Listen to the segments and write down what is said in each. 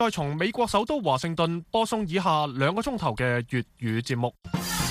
再從美國首都華盛頓播送以下2個鐘頭嘅粵語節目。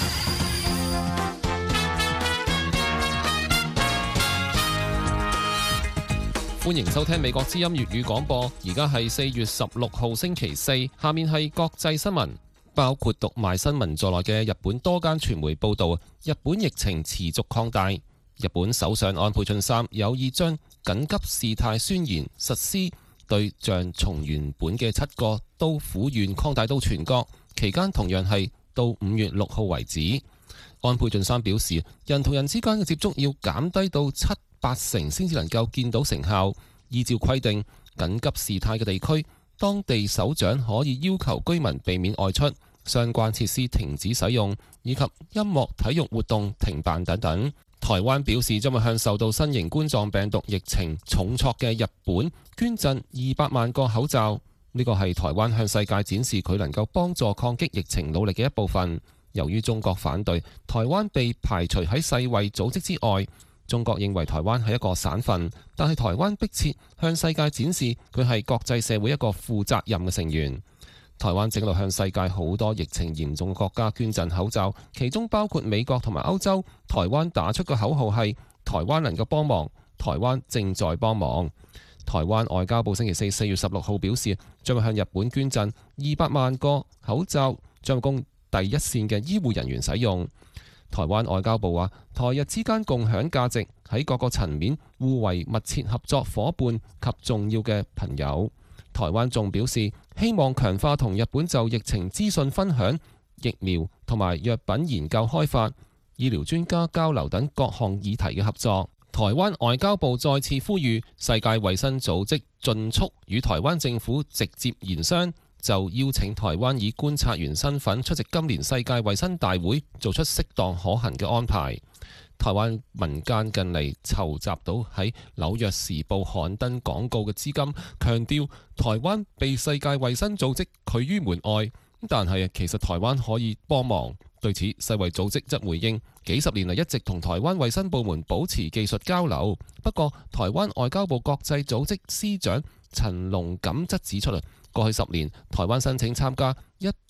歡迎收聽美國之音粵語廣播，而家係4月16號星期四，下面係國際新聞。包括讀賣新聞在內嘅日本多間傳媒報道，日本疫情持續擴大。日本首相安倍晉三有意將緊急事態宣言實施對象從原本嘅7個都府縣擴大到全國，期間同樣係到5月6號為止。安倍晉三表示，人同人之間嘅接觸要減低到7-8成先至能夠見到成效。依照規定，緊急事態嘅地區，當地首長可以要求居民避免外出，相關設施停止使用，以及音樂體育活動停辦等等。台灣表示將會向受到新型冠狀病毒疫情重挫嘅日本捐贈200萬個口罩。呢個係台灣向世界展示佢能夠幫助抗擊疫情努力嘅一部分。由於中國反對台灣被排除喺世衛組織之外，中國認為台灣係一個省份，但係台灣迫切向世界展示佢係國際社會一個負責任嘅成員。台灣正路向世界好多疫情嚴重嘅國家捐贈口罩，其中包括美國同埋歐洲。台灣打出嘅口號係台灣能夠幫忙，台灣正在幫忙。台灣外交部星期四4月16號表示，將會向日本捐贈200萬個口罩，將供第一線嘅醫護人員使用。台灣外交部話，台日之間共享價值，喺各個層面互為密切合作夥伴及重要嘅朋友。台灣仲表示，希望強化同日本就疫情資訊分享、疫苗同埋藥品研究開發、醫療專家交流等各項議題嘅合作。台灣外交部再次呼籲世界衛生組織盡速與台灣政府直接研商，就邀請台灣以觀察員身份出席今年世界衛生大會，做出適當可行嘅安排。台灣民間近嚟籌集到喺紐約時報刊登廣告嘅資金，強調台灣被世界衛生組織拒於門外，但係其實台灣可以幫忙。對此，世衛組織則回應，幾十年嚟一直同台灣衛生部門保持技術交流。不過，台灣外交部國際組織司長陳龍錦則指出，過去10年，台灣申請參加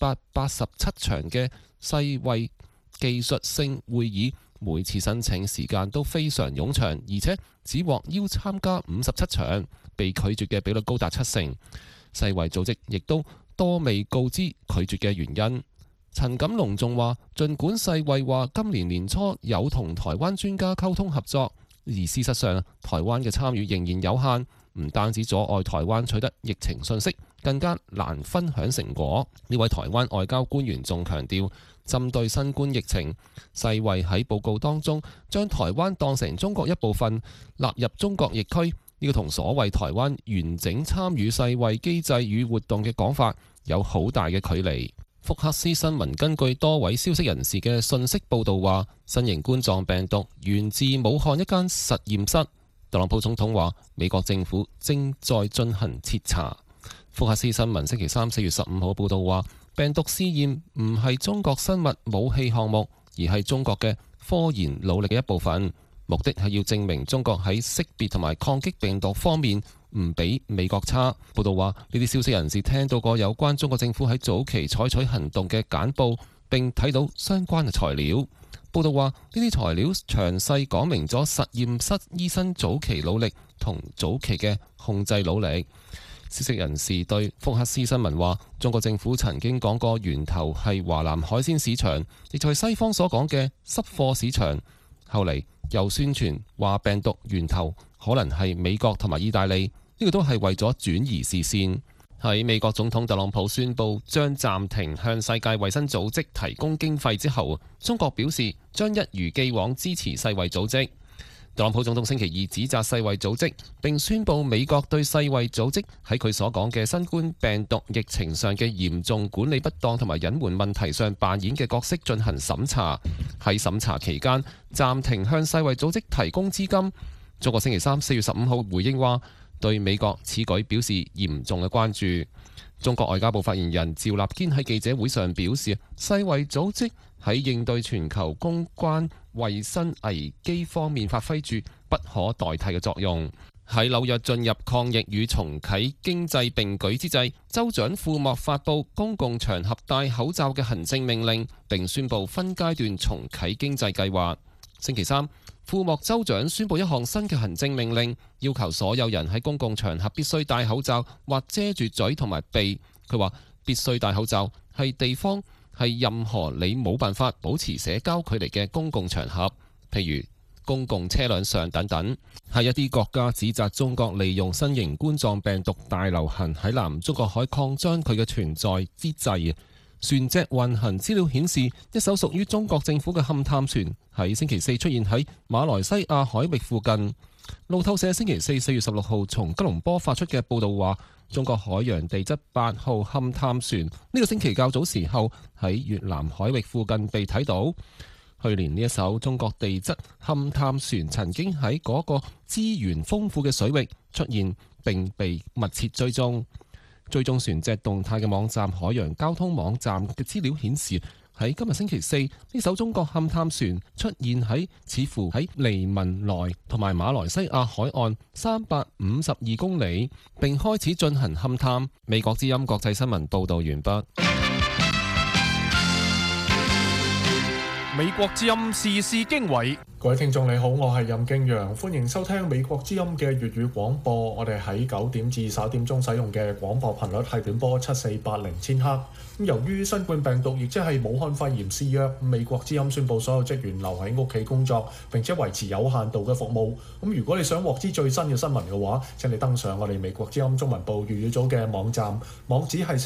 187場嘅世衛技術性會議，每次申請時間都非常冗長，而且只獲邀參加57場，被拒絕嘅比率高達70%。世衛組織亦都多未告知拒絕嘅原因。陳錦龍仲話，儘管世衛話今年年初有同台灣專家溝通合作，而事實上台灣嘅參與仍然有限，唔單止阻礙台灣取得疫情信息，更加難分享成果。呢位台灣外交官員仲強調，針對新冠疫情，世衛喺報告當中將台灣當成中國一部分，納入中國疫區，呢個同所謂台灣完整參與世衛機制與活動嘅講法有好大嘅距離。福克斯新聞根據多位消息人士嘅信息報道話，新型冠狀病毒源自武漢一間實驗室。特朗普總統話，美國政府正在進行徹查。福克斯新聞星期3 4月15號報道話，病毒試驗唔係中國生物武器項目，而係中國嘅科研努力嘅一部分，目的係要證明中國喺識別同埋抗擊病毒方面唔比美國差。報道話，呢啲消息人士聽到過有關中國政府喺早期採取行動嘅簡報，並睇到相關嘅材料。報道話，呢啲材料詳細講明咗實驗室醫生早期努力同早期嘅控制努力。消息人士對福克斯新聞話，中國政府曾經講過源頭係華南海鮮市場，亦就係西方所講嘅濕貨市場。後嚟又宣傳話病毒源頭可能係美國同埋意大利，呢個都係為咗轉移視線。喺美國總統特朗普宣布將暫停向世界衛生組織提供經費之後，中國表示將一如既往支持世衛組織。特朗普總統星期二指責世衛組織，並宣布美國對世衛組織喺佢所講嘅新冠病毒疫情上嘅嚴重管理不當同埋隱瞞問題上扮演嘅角色進行審查。喺審查期間，暫停向世衛組織提供資金。中國星期3 4月15號回應話，對美國此舉表示嚴重嘅關注。中國外交部發言人趙立堅喺記者會上表示，世衛組織喺應對全球公關衛生危機方面發揮住不可代替嘅作用。 喺紐約進入抗疫與重啟經濟並舉之際，州長庫莫發布公共場合戴口罩嘅行政命令，並宣布分階段重啟經濟計劃。星期三，庫莫州長宣布一項新嘅行政命令，要求所有人喺公共場合必須戴口罩或遮住嘴同埋鼻。佢話必須戴口罩係地方係任何你冇辦法保持社交距離嘅公共場合，譬如公共車輛上等等。喺一啲國家指責中國利用新型冠狀病毒大流行喺南中國海擴張佢嘅存在之際，船隻運行資料顯示，一艘屬於中國政府嘅勘探船喺星期四出現喺馬來西亞海域附近。路透社星期四4月16號從吉隆坡發出嘅報導話，中國海洋地質8號勘探船呢個星期較早時候喺越南海域附近被睇到。去年呢一艘中國地質勘探船曾經喺嗰個資源豐富嘅水域出現並被密切追蹤。追蹤船隻動態嘅網站海洋交通網站嘅資料顯示，喺今日星期四，呢艘中國勘探船出現喺似乎喺黎文萊同埋馬來西亞海岸352公里，並開始進行勘探。美國之音國際新聞報導完畢。 美國之音時事經緯， 各位聽眾你好，我係任敬陽，歡迎收聽美國之音嘅粵語廣播。我哋喺9點至11點鐘使用嘅廣播頻率係短波7480千赫。由於新冠病毒亦即係武漢肺炎肆虐，美國之音宣布所有職員留喺屋企工作，並且維持有限度嘅服務。如果你想獲知最新嘅新聞嘅話，請你登上我哋美國之音中文部粵語組嘅網站，網址係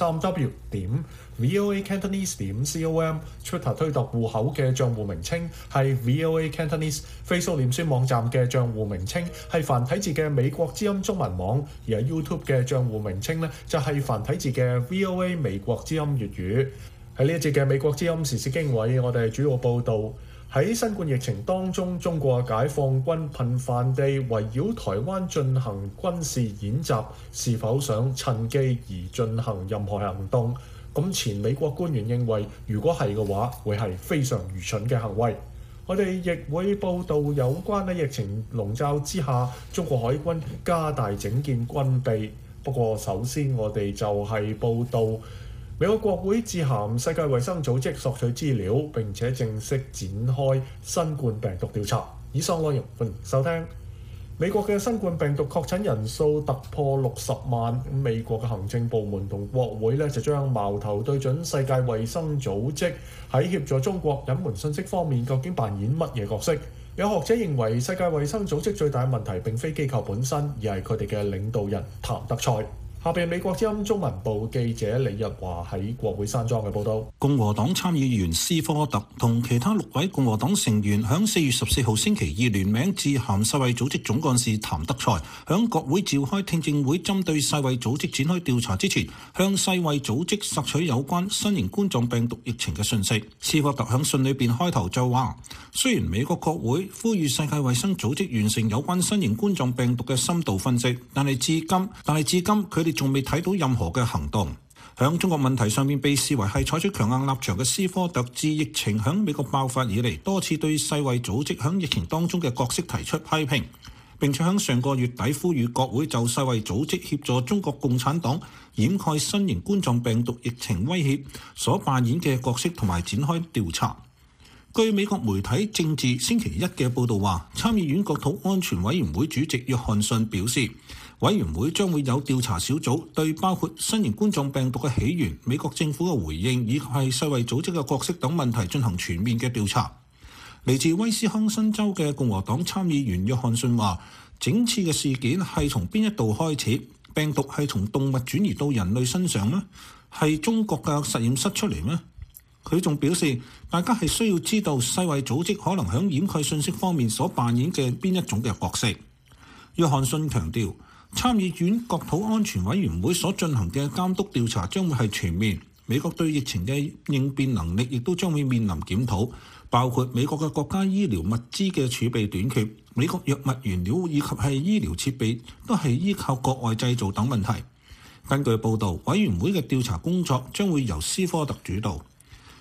3w.voacantonese.com。Twitter 推特戶口嘅賬戶名稱係 VOA Cantonese。Facebook 臉書網站嘅賬戶名稱係繁體字嘅美國之音中文網，而喺 YouTube 嘅賬戶名稱呢，就係繁體字嘅 VOA 美國之音粵語。喺呢一節嘅美國之音時事經緯，我哋主要報導喺新冠疫情當中，中國解放軍頻繁地圍繞台灣進行軍事演習，是否想趁機而進行任何行動？咁前美國官員認為，如果係嘅話，會係非常愚蠢嘅行為。我哋亦會報導有關喺疫情籠罩之下，中國海軍加大整建軍備。不過首先我哋就係報導美國國會致函世界衛生組織索取資料，並且正式展開新冠病毒調查。以上內容歡迎收聽。美國嘅新冠病毒確診人數突破60萬，美國嘅行政部門同國會就將矛頭對準世界衛生組織喺協助中國隱瞞信息方面究竟扮演乜嘢角色。有學者認為世界衛生組織最大嘅問題並非機構本身，而係佢哋嘅領導人譚德塞。下邊美國之音中文部記者李日華喺國會山莊嘅報導。 共和黨參議員斯科特同其他6位共和黨成員響4月14號星期二聯名致函世衛組織總幹事譚德塞，響國會召開聽證會，針對世衛組織展開調查之前，向世衛組織索取有關新型冠狀病毒疫情嘅信息。斯科特響信裏邊開頭就話，雖然美國國會呼籲世界衛生組織完成有關新型冠狀病毒嘅深度分析，但係至今佢哋仲未睇到任何嘅行動。響中國問題上面被視為係採取強硬立場嘅斯科特，自疫情響美國爆發以嚟，多次對世衛組織響疫情當中嘅角色提出批評，並且響上個月底呼籲國會就世衛組織協助中國共產黨掩蓋新型冠狀病毒疫情威脅所扮演嘅角色同埋展開調查。據美國媒體政治星期一嘅報導話，參議院國土安全委員會主席約翰遜表示，委員會將會有調查小組對包括新型冠狀病毒嘅起源、美國政府嘅回應以及係世衛組織嘅角色等問題進行全面嘅調查。嚟自威斯康辛州嘅共和黨參議員約翰遜話，整次嘅事件係從邊一度開始？病毒係從動物轉移到人類身上咩？係中國嘅實驗室出嚟咩？佢仲表示，大家係需要知道世衛組織可能喺掩蓋信息方面所扮演嘅邊一種嘅角色。約翰遜強調，參議院國土安全委員會所進行嘅監督調查將會係全面，美國對疫情嘅應變能力亦都將會面臨檢討，包括美國嘅國家醫療物資嘅儲備短缺、美國藥物原料以及係醫療設備都係依靠國外製造等問題。根據報導，委員會嘅調查工作將會由斯科特主導。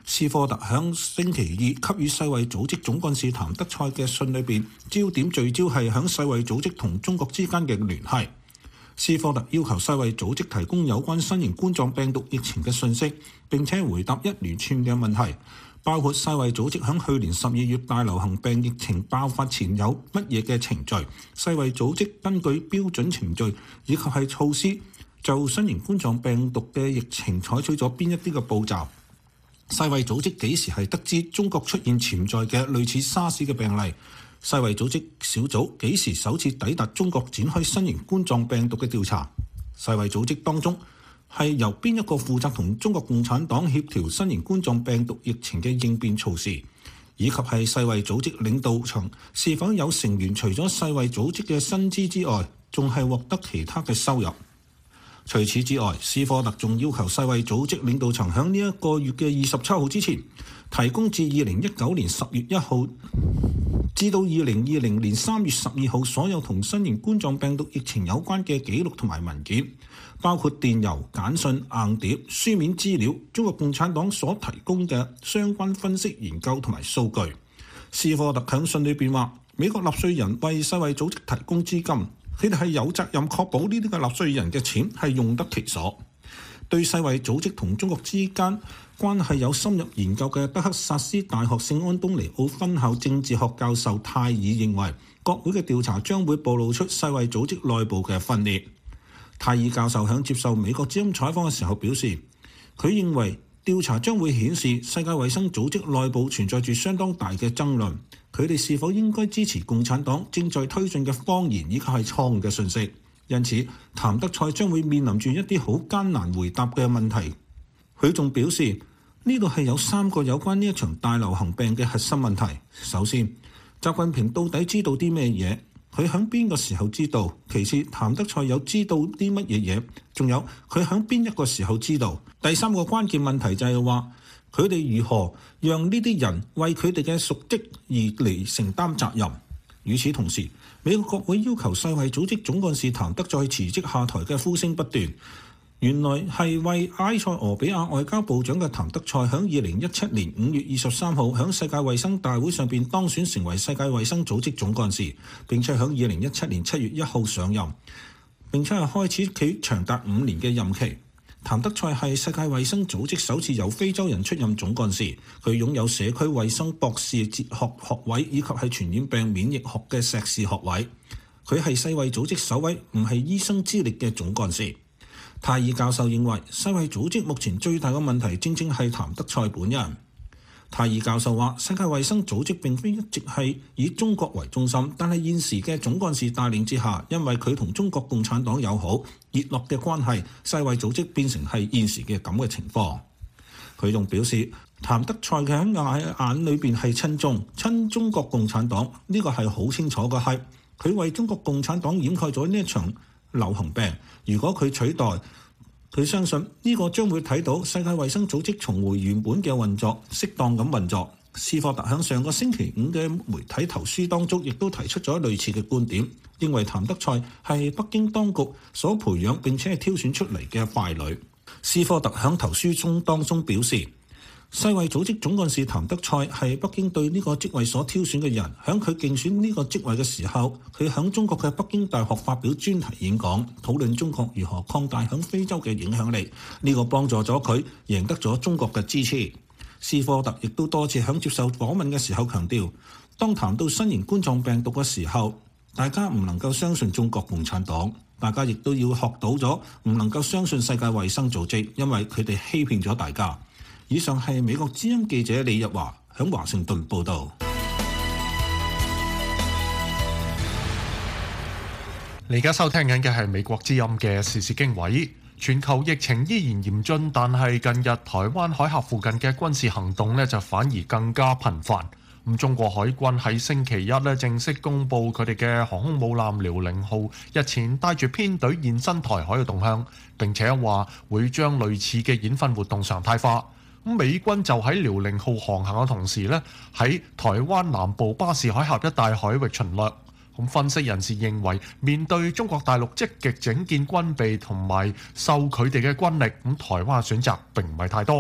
斯科特響星期二給予世衛組織總幹事譚德塞嘅信裏邊，焦點聚焦係響世衛組織同中國之間嘅聯繫。斯科特要求世衛組織提供有關新型冠狀病毒疫情嘅信息，並且回答一連串嘅問題，包括世衛組織響去年12月大流行病疫情爆發前有乜嘢嘅程序，世衛組織根據標準程序以及係措施就新型冠狀病毒嘅疫情採取咗邊一啲嘅步驟。世衛組織幾時係得知中國出現潛在嘅類似沙士嘅病例？世衛組織小組幾時首次抵達中國展開新型冠狀病毒嘅調查？世衛組織當中係由邊一個負責同中國共產黨協調新型冠狀病毒疫情嘅應變措施？以及係世衛組織領導層是否有成員除咗世衛組織嘅薪資之外，仲係獲得其他嘅收入？除此之外，斯科特仲要求世衛組織領導層喺呢一個月嘅27號之前，提供自2019年10月1號至到2020年3月12號所有同新型冠狀病毒疫情有關嘅記錄同埋文件，包括電郵、簡訊、硬碟、書面資料，中國共產黨所提供嘅相關分析研究同埋數據。斯科特喺信裏邊話，美國納稅人為世衛組織提供資金，佢哋係有責任確保呢啲嘅納稅人嘅錢係用得其所。對世衛組織同中國之間關係有深入研究嘅德克薩斯大學聖安東尼奧分校政治學教授泰爾認為，國會嘅調查將會暴露出世衛組織內部嘅分裂。泰爾教授喺接受美國之音採訪嘅時候表示，佢認為調查將會顯示世界衛生組織內部存在住相當大嘅爭論，佢哋是否應該支持共產黨正在推進嘅謊言以及係錯誤嘅信息。因此，譚德塞將會面臨住一啲好艱難回答嘅問題。佢仲表示，呢度係有3個有關呢一場大流行病嘅核心問題。首先，習近平到底知道啲咩嘢？佢喺邊個時候知道？其次，譚德塞有知道啲乜嘢嘢？仲有佢喺邊一個時候知道？第3個關鍵問題就係話，佢哋如何讓呢啲人為佢哋嘅瀆職而嚟承擔責任？與此同時，美國國會要求世衛組織總幹事譚德塞辭職下台嘅呼聲不斷。原來係為埃塞俄比亞外交部長嘅譚德塞喺2017年5月23號喺世界衛生大會上邊當選成為世界衛生組織總幹事，並且喺2017年7月1號上任，並且係開始佢長達5年嘅任期。譚德塞係世界衛生組織首次由非洲人出任總幹事，佢擁有社區衛生博士哲學學位以及係傳染病免疫學嘅碩士學位。佢係世衛組織首位唔係醫生資歷嘅總幹事。泰爾教授認為，世衛組織目前最大嘅問題正正係譚德塞本人。泰爾教授話，世界衛生組織並非一直係以中國為中心，但係現時嘅總幹事帶領之下，因為佢同中國共產黨友好熱絡嘅關係，世衛組織變成係現時嘅咁嘅情況。佢仲表示，譚德塞嘅喺眼裏邊係親中國共產黨，呢個係好清楚嘅，係佢為中國共產黨掩蓋咗呢一場流行病。如果佢取代，佢相信呢個將會睇到世界衛生組織重回原本嘅運作，適當咁運作。斯科特喺上個星期5嘅媒體投書當中，亦都提出咗類似嘅觀點，認為譚德塞係北京當局所培養並且係挑選出嚟嘅傀儡。斯科特喺投書當中表示，世衛組織總幹事譚德塞係北京對呢個職位所挑選嘅人。喺佢競選呢個職位嘅時候，佢喺中國嘅北京大學發表專題演講，討論中國如何擴大喺非洲嘅影響力。呢個幫助咗佢贏得咗中國嘅支持。斯科特亦都多次喺接受訪問嘅時候強調，當談到新型冠狀病毒嘅時候，大家唔能夠相信中國共產黨，大家亦都要學到咗唔能夠相信世界衛生組織，因為佢哋欺騙咗大家。以上係美國之音記者李日華喺華盛頓報導。 你而家收聽緊嘅係美國之音嘅時事經緯。全球疫情依然嚴峻，但係近日台灣海峽附近嘅軍事行動呢就反而更加頻繁。咁中國海軍喺星期一呢正式公布佢哋嘅航空母艦遼寧號日前帶住編隊現身台海嘅動向，並且話會將類似嘅演訓活動常態化。咁美軍就喺遼寧號航行嘅同時呢，喺台灣南部巴士海峽一帶海域巡邏。咁分析人士認為，面對中國大陸積極整建軍備同埋授佢哋嘅軍力，咁台灣嘅選擇並唔係太多。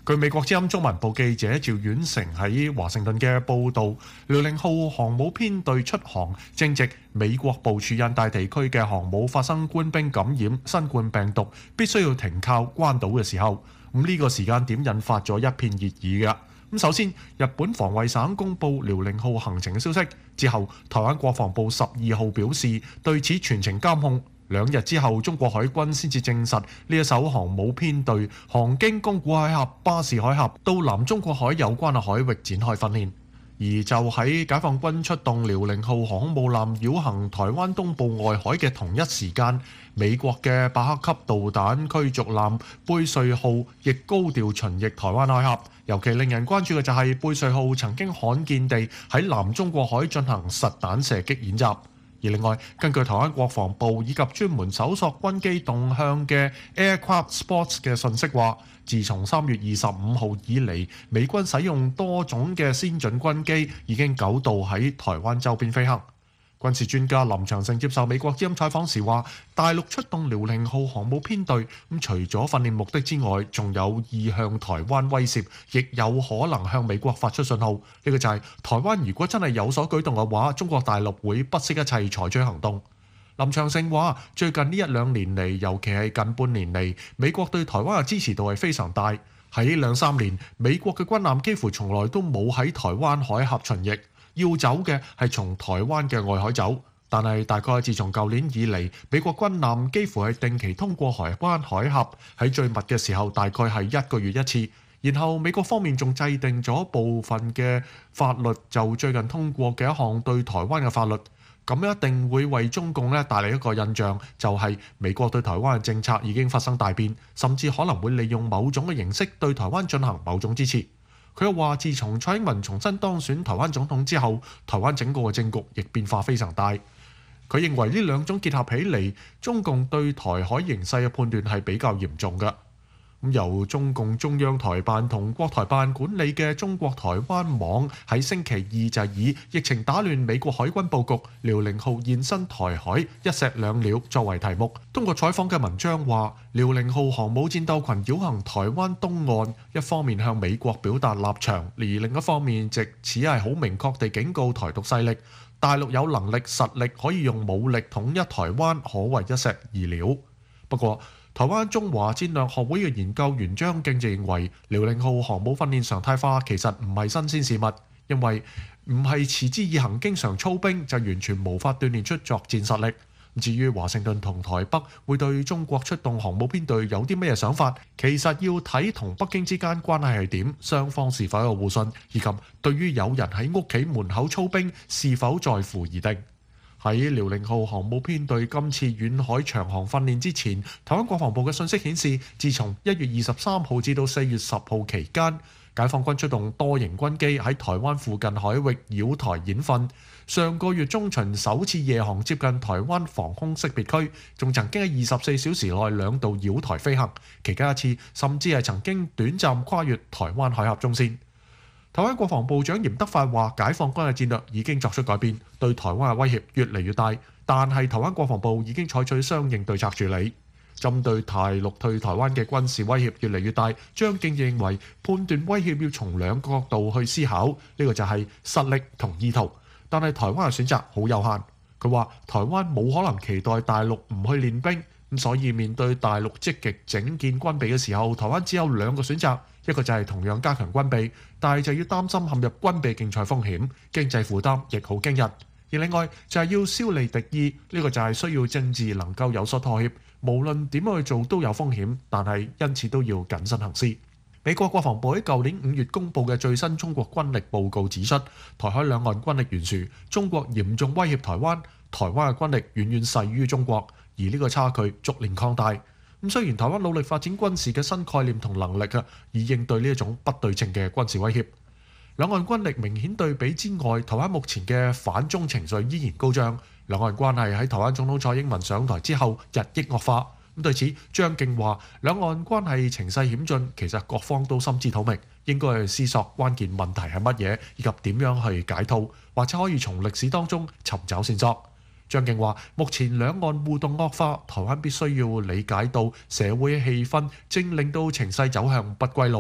據美國之音中文部記者趙遠成喺華盛頓嘅報導，遼寧號航母編隊出航正值美國部署印太地區嘅航母發生官兵感染新冠病毒，必須要停靠關島嘅時候，呢個時間點引發咗一片熱議嘅。首先，日本防衛省公布遼寧號行程嘅消息之後，台灣國防部12號表示對此全程監控。2日之後，中國海軍先至證實呢一艘航母編隊航經宮古海峽、巴士海峽到南中國海有關嘅海域展開訓練。而就喺解放軍出動遼寧號航空母艦繞行台灣東部外海嘅同一時間，美國嘅伯克級導彈驅逐艦貝瑞號亦高調巡弋台灣海峽。尤其令人關注嘅就係貝瑞號曾經罕見地喺南中國海進行實彈射擊演習。而另外，根據台灣國防部以及專門搜索軍機動向嘅 Aircraft Sports 嘅信息話，自從3月25號以嚟，美軍使用多種嘅先進軍機，已經9度喺台灣周邊飛行。軍事專家林長勝接受美國之音採訪時話，大陸出動遼寧號航母編隊，除咗訓練目的之外，仲有意向台灣威懾，亦有可能向美國發出信號。呢個就係台灣如果真係有所舉動嘅話，中國大陸會不惜一切採取行動。林長勝話，最近呢1-2年嚟，尤其係近半年嚟，美國對台灣嘅支持度係非常大。喺2-3年，美國嘅軍艦幾乎從來都冇喺台灣海峽巡弋。要走嘅係從台灣嘅外海走，但係大概自從舊年以嚟，美國軍艦幾乎係定期通過台灣海峽，喺最密嘅時候大概係1個月一次。然後美國方面仲制定咗部分嘅法律，就最近通過嘅一項對台灣嘅法律，咁一定會為中共帶嚟一個印象，就係美國對台灣嘅政策已經發生大變，甚至可能會利用某種嘅形式對台灣進行某種支持。佢又話，自從蔡英文重新當選台灣總統之後，台灣整個嘅政局亦變化非常大。佢認為呢兩種結合起嚟，中共對台海形勢嘅判斷係比較嚴重嘅。由中共中央台辦同國台辦管理嘅中國台灣網喺星期二就以疫情打亂美國海軍佈局，遼寧號現身台海，一石兩鳥作為題目。通過採訪嘅文章話，遼寧號航母戰鬥群繞行台灣東岸，一方面向美國表達立場，而另一方面藉此係好明確地警告台獨勢力，大陸有能力實力可以用武力統一台灣，可謂一石二鳥。不過，台灣中華戰略學會嘅研究員張敬就認為，遼寧號航母訓練常態化其實唔係新鮮事物，因為唔係持之以恆經常操兵就完全無法鍛鍊出作戰實力。至於華盛頓同台北會對中國出動航母編隊有啲咩想法，其實要睇同北京之間關係係點，雙方是否有互信，以及對於有人喺屋企門口操兵是否在乎而定。喺遼寧號航母編隊今次遠海長航訓練之前，台灣國防部嘅信息顯示，自從1月23號至到4月10號期間，解放軍出動多型軍機喺台灣附近海域繞台演訓。上個月中旬首次夜航接近台灣防空識別區，仲曾經喺24小時內2度繞台飛行，期間一次甚至係曾經短暫跨越台灣海峽中線。台灣國防部長嚴德發話，解放軍嘅戰略已經作出改變，對台灣嘅威脅越嚟越大，但係台灣國防部已經採取相應對策處理。針對大陸對台灣嘅軍事威脅越嚟越大，張敬認為判斷威脅要從2個角度去思考，呢個就係實力同意圖，但係台灣嘅選擇好有限。佢話台灣冇可能期待大陸唔去練兵，咁所以面對大陸積極整建軍備嘅時候，台灣只有2個選擇，一個就係同樣加強軍備，但係就要擔心陷入軍備競賽風險，經濟負擔亦好驚人。而另外就係要消弭敵意，呢個就係需要政治能夠有所妥協，無論點樣去做都有風險，但係因此都要謹慎行事。美國國防部喺舊年5月公布嘅最新中國軍力報告指出，台海兩岸軍力懸殊，中國嚴重威脅台灣，台灣嘅軍力遠遠勢於中國，而呢個差距逐年擴大。雖然台灣努力發展軍事嘅新概念同能力以應對呢一種不對稱嘅軍事威脅。兩岸軍力明顯對比之外，台灣目前嘅反中情緒依然高漲。兩岸關係喺台灣總統蔡英文上台之後日益惡化。對此，張敬話：兩岸關係情勢險峻，其實各方都心知肚明，應該去思索關鍵問題係乜嘢，以及點樣去解套，或者可以從歷史當中尋找線索。張敬話：目前兩岸互動惡化，台灣必須要理解到社會氣氛正令到情勢走向不歸路。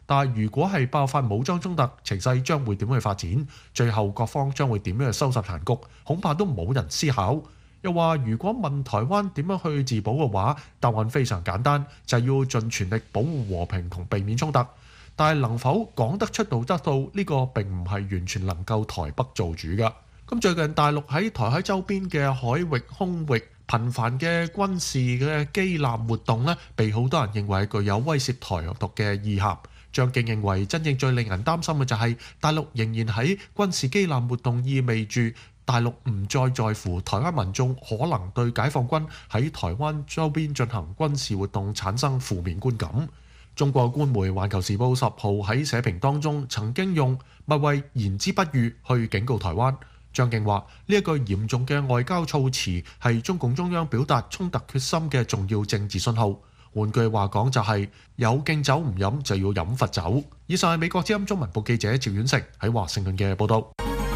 但係如果係爆發武裝衝突，情勢將會點去發展？最後各方將會點樣去收拾殘局？恐怕都冇人思考。又話如果問台灣點樣去自保嘅話，答案非常簡單，就係要盡全力保護和平同避免衝突。但係能否講得出道得到呢個並唔係完全能夠台北做主㗎。咁最近大陸喺台海周邊嘅海域、空域頻繁嘅軍事嘅機艦活動呢，被好多人認為具有威脅台獨嘅意涵。張敬認為真正最令人擔心嘅就係大陸仍然喺軍事機艦活動，意味住大陸唔再在乎台灣民眾可能對解放軍喺台灣周邊進行軍事活動產生負面觀感。中國官媒《環球時報》10號喺社評當中曾經用勿謂言之不預去警告台灣。張敬話呢一句嚴重嘅外交措辭係中共中央表達衝突決心嘅重要政治信號。換句話講就係有敬酒唔飲就要飲罰酒。以上係美國之音中文部記者趙遠成喺華盛頓嘅報道。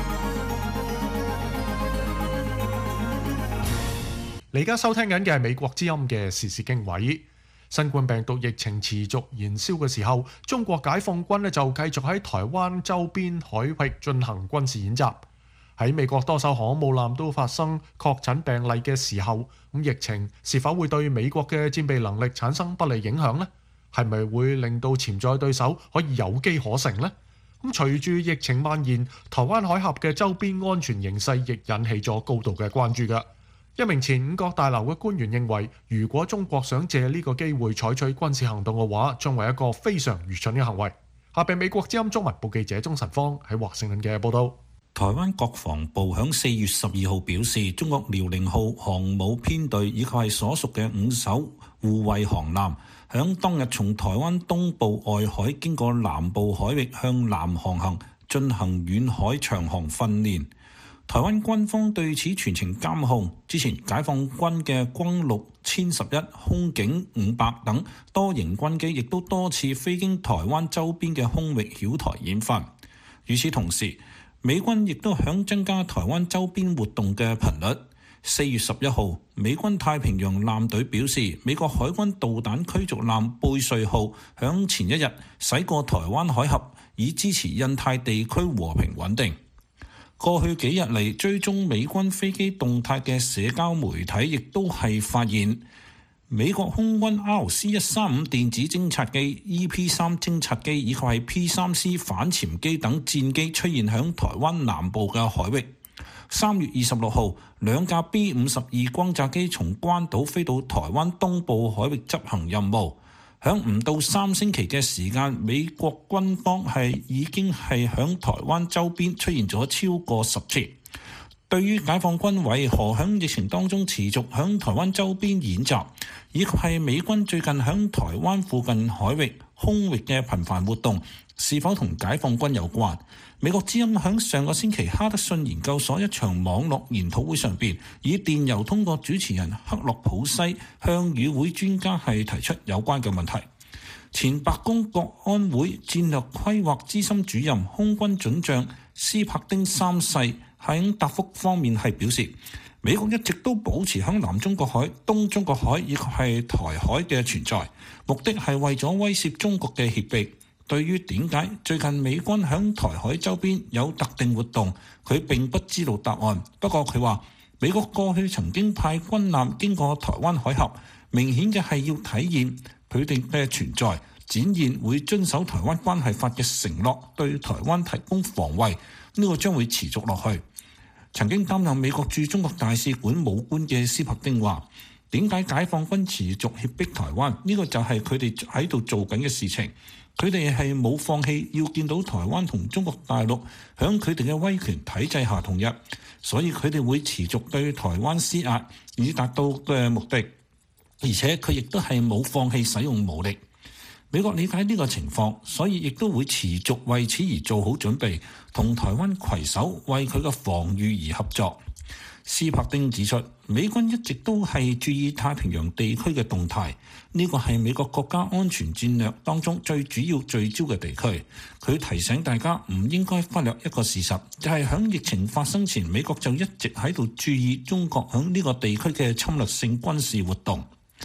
你而家收聽緊嘅係美國之音嘅時事經緯。新冠病毒疫情持續燃燒嘅時候，中國解放軍就繼續喺台灣周邊海域進行軍事演習。喺美國多艘航母艦都發生確診病例嘅時候，疫情是否會對美國嘅戰備能力產生不利影響呢？係咪會令到潛在對手可以有機可乘呢？隨住疫情蔓延，台灣海峽嘅周邊安全形勢亦引起咗高度嘅關注㗎。一名前五角大樓嘅官員認為，如果中國想借呢個機會採取軍事行動嘅話，將為一個非常愚蠢嘅行為。下邊美國之音中文部記者鐘晨芳喺華盛頓嘅報道。 台灣國防部響4月12號表示，中國遼寧號航母編隊以及係所屬嘅5艘護衛航艦，響當日從台灣東部外海經過南部海域向南航行，進行遠海長航訓練。台灣軍方對此全程監控。之前解放軍嘅轟六1011、空警500等多型軍機亦都多次飛經台灣周邊嘅空域繞台演訓。與此同時，美軍亦都響增加台灣周邊活動嘅頻率。4月11號，美軍太平洋艦隊表示，美國海軍導彈驅逐艦貝瑞號響前一日駛過台灣海峽，以支持印太地區和平穩定。過去幾日嚟追蹤美軍飛機動態嘅社交媒體亦都係發現，美國空軍 RC-135 電子偵察機、EP-3 偵察機以及係 P-3C 反潛機等戰機出現響台灣南部嘅海域。3月26號，兩架 B-52 轟炸機從關島飛到台灣東部海域執行任務。響唔到3星期嘅時間，美國軍方已經係響台灣周邊出現咗超過10次。對於解放軍為何響疫情當中持續響台灣周邊演習，以及係美軍最近響台灣附近海域、空域嘅頻繁活動，是否同解放軍有關？美國之音響上個星期哈德遜研究所一場網絡研討會上邊，以電郵通過主持人克洛普西向與會專家係提出有關嘅問題。前白宮國安會戰略規劃資深主任空軍准將斯帕丁三世喺答覆方面係表示，美國一直都保持響南中國海、東中國海以及係台海嘅存在，目的係為咗威懾中國嘅脅迫。對於點解最近美軍響台海周邊有特定活動，佢並不知道答案。不過佢話，美國過去曾經派軍艦經過台灣海峽，明顯嘅係要體現佢哋嘅存在，展現會遵守台灣關係法嘅承諾，對台灣提供防衛。呢個將會持續落去。曾經擔任美國駐中國大使館武官嘅斯帕丁話，點解解放軍持續脅迫台灣？呢個就係佢哋喺度做緊嘅事情。佢哋係冇放棄要見到台灣同中國大陸響佢哋嘅威權體制下統一，所以佢哋會持續對台灣施壓，以達到嘅目的。而且佢亦都係冇放棄使用武力。美國理解呢個情況，所以亦都會持續為此而做好準備，同台灣攜手為佢嘅防禦而合作。斯帕丁指出，美軍一直都係注意太平洋地區嘅動態，呢個係美國國家安全戰略當中最主要聚焦嘅地區。佢提醒大家唔應該忽略一個事實，就係響疫情發生前，美國就一直喺度注意中國響呢個地區嘅侵略性軍事活動。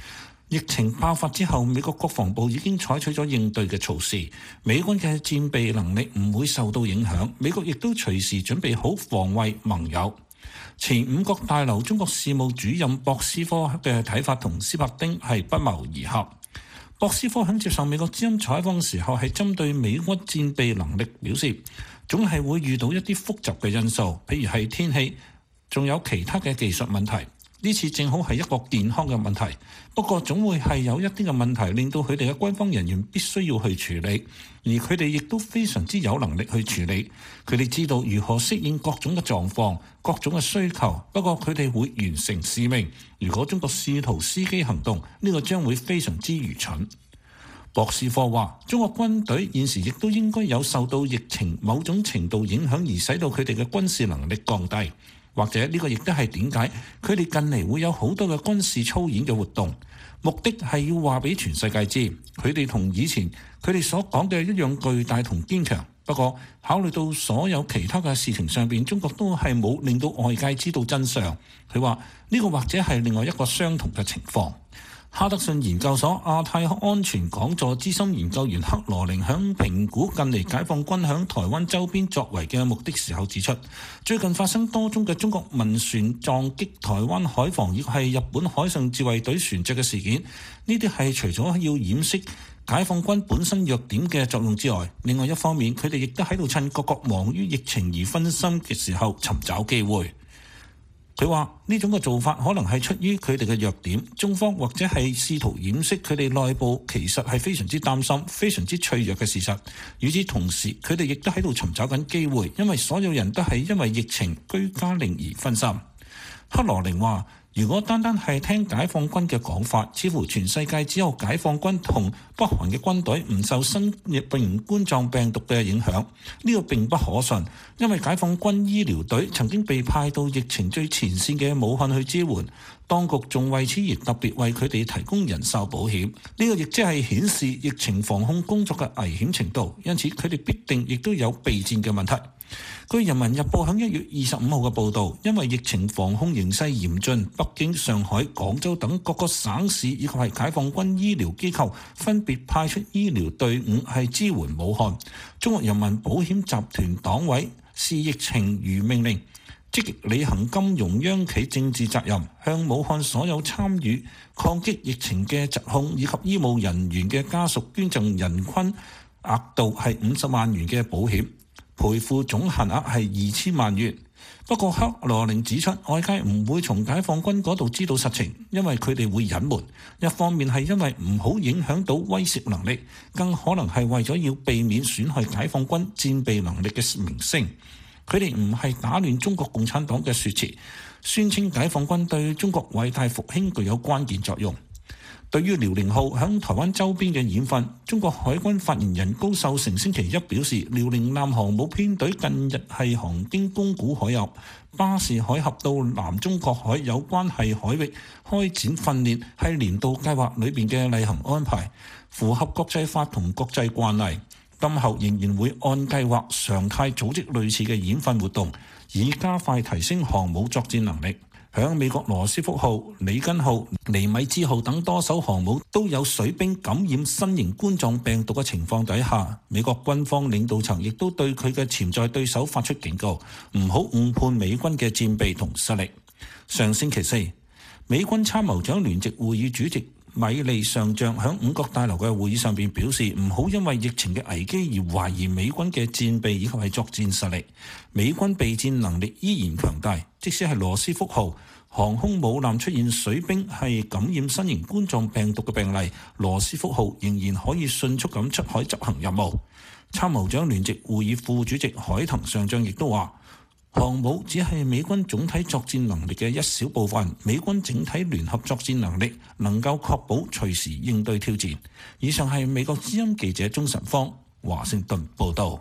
疫情爆發之後，美國國防部已經採取咗應對嘅措施，美軍嘅戰備能力唔會受到影響。美國亦都隨時準備好防衛盟友。前五角大樓中國事務主任博斯科嘅睇法同斯帕丁係不謀而合。博斯科喺接受美國之音採訪時候係針對美軍戰備能力表示，總係會遇到一啲複雜嘅因素，譬如係天氣，仲有其他嘅技術問題。呢次正好係一個健康嘅問題，不過總會係有一啲嘅問題令到佢哋嘅軍方人員必須要去處理，而佢哋亦都非常之有能力去處理。佢哋知道如何適應各種嘅狀況、各種嘅需求，不過佢哋會完成使命。如果中國試圖伺機行動，呢個將會非常之愚蠢。博士科話：中國軍隊現時亦都應該有受到疫情某種程度影響，而使到佢哋嘅軍事能力降低。或者呢個亦都係點解佢哋近嚟會有好多嘅軍事操演嘅活動，目的係要話俾全世界知，佢哋同以前佢哋所講嘅一樣巨大同堅強。不過考慮到所有其他嘅事情上邊，中國都係冇令到外界知道真相。佢話呢個或者係另外一個相同嘅情況。哈德遜研究所亞太安全講座資深研究員克羅寧響評估近嚟解放軍響台灣周邊作為嘅目的時候指出，最近發生多宗嘅中國民船撞擊台灣海防以及係日本海上自衛隊船隻嘅事件，呢啲係除咗要掩飾解放軍本身弱點嘅作用之外，另外一方面佢哋亦都喺度趁各國忙於疫情而分心嘅時候尋找機會。佢話呢種嘅做法可能係出於佢哋嘅弱點，中方或者係試圖掩飾佢哋內部其實係非常之擔心、非常之脆弱嘅事實。與此同時，佢哋亦都喺度尋找緊機會，因為所有人都係因為疫情居家令而分心。克羅寧話：如果單單係聽解放軍嘅講法，似乎全世界只有解放軍同北韓嘅軍隊唔受新型冠狀病毒嘅影響，呢個並不可信，因為解放軍醫療隊曾經被派到疫情最前線嘅武漢去支援，當局仲為此而特別為佢哋提供人壽保險，呢個亦即係顯示疫情防控工作嘅危險程度，因此佢哋必定亦都有備戰嘅問題。據《人民日報》響1月25號嘅報導，因為疫情防控形勢嚴峻，北京、上海、廣州等各個省市以及係解放軍醫療機構分別派出醫療隊伍係支援武漢。中國人民保險集團黨委視疫情如命令，積極履行金融央企政治責任，向武漢所有參與抗擊疫情嘅疾控以及醫務人員嘅家屬捐贈人均額度係50萬元嘅保險。賠付總限額係2000萬元。不過克羅寧指出，外界唔會從解放軍嗰度知道實情，因為佢哋會隱瞞。一方面係因為唔好影響到威懾能力，更可能係為咗要避免損害解放軍戰備能力嘅名聲。佢哋唔係打亂中國共產黨嘅說辭，宣稱解放軍對中國偉大復興具有關鍵作用。對於遼寧號響台灣周邊嘅演訓，中國海軍發言人高秀成星期一表示，遼寧艦航母編隊近日係航經宮古海峽、巴士海峽到南中國海有關係海域開展訓練，係年度計劃裏邊嘅例行安排，符合國際法同國際慣例。今後仍然會按計劃常態組織類似嘅演訓活動，以加快提升航母作戰能力。響美國羅斯福號、里根號、尼米茲號等多艘航母都有水兵感染新型冠狀病毒嘅情況底下，美國軍方領導層亦都對佢嘅潛在對手發出警告，唔好誤判美軍嘅戰備同實力。上星期四，美軍參謀長聯席會議主席米利上將響五角大樓嘅會議上邊表示，唔好因為疫情嘅危機而懷疑美軍嘅戰備以及係作戰實力。美軍備戰能力依然強大，即使係羅斯福號航空母艦出現水兵係感染新型冠狀病毒嘅病例，羅斯福號仍然可以迅速咁出海執行任務。參謀長聯席會議副主席海騰上將亦都話，航母只係美軍總體作戰能力嘅一小部分，美軍整體聯合作戰能力能夠確保隨時應對挑戰。以上係美國之音記者鍾晨芳華盛頓報道。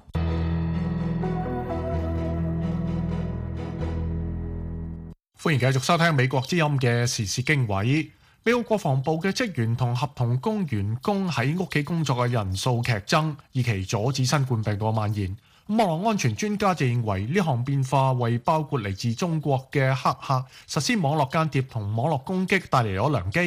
歡迎繼續收聽美國之音嘅時事經緯。美國國防部嘅職員同合同工員工喺屋企工作嘅人數劇增，以期阻止新冠病毒蔓延。網絡安全專家就認為呢項變化為包括嚟自中國嘅黑客實施網絡間諜同網絡攻擊帶嚟咗良機。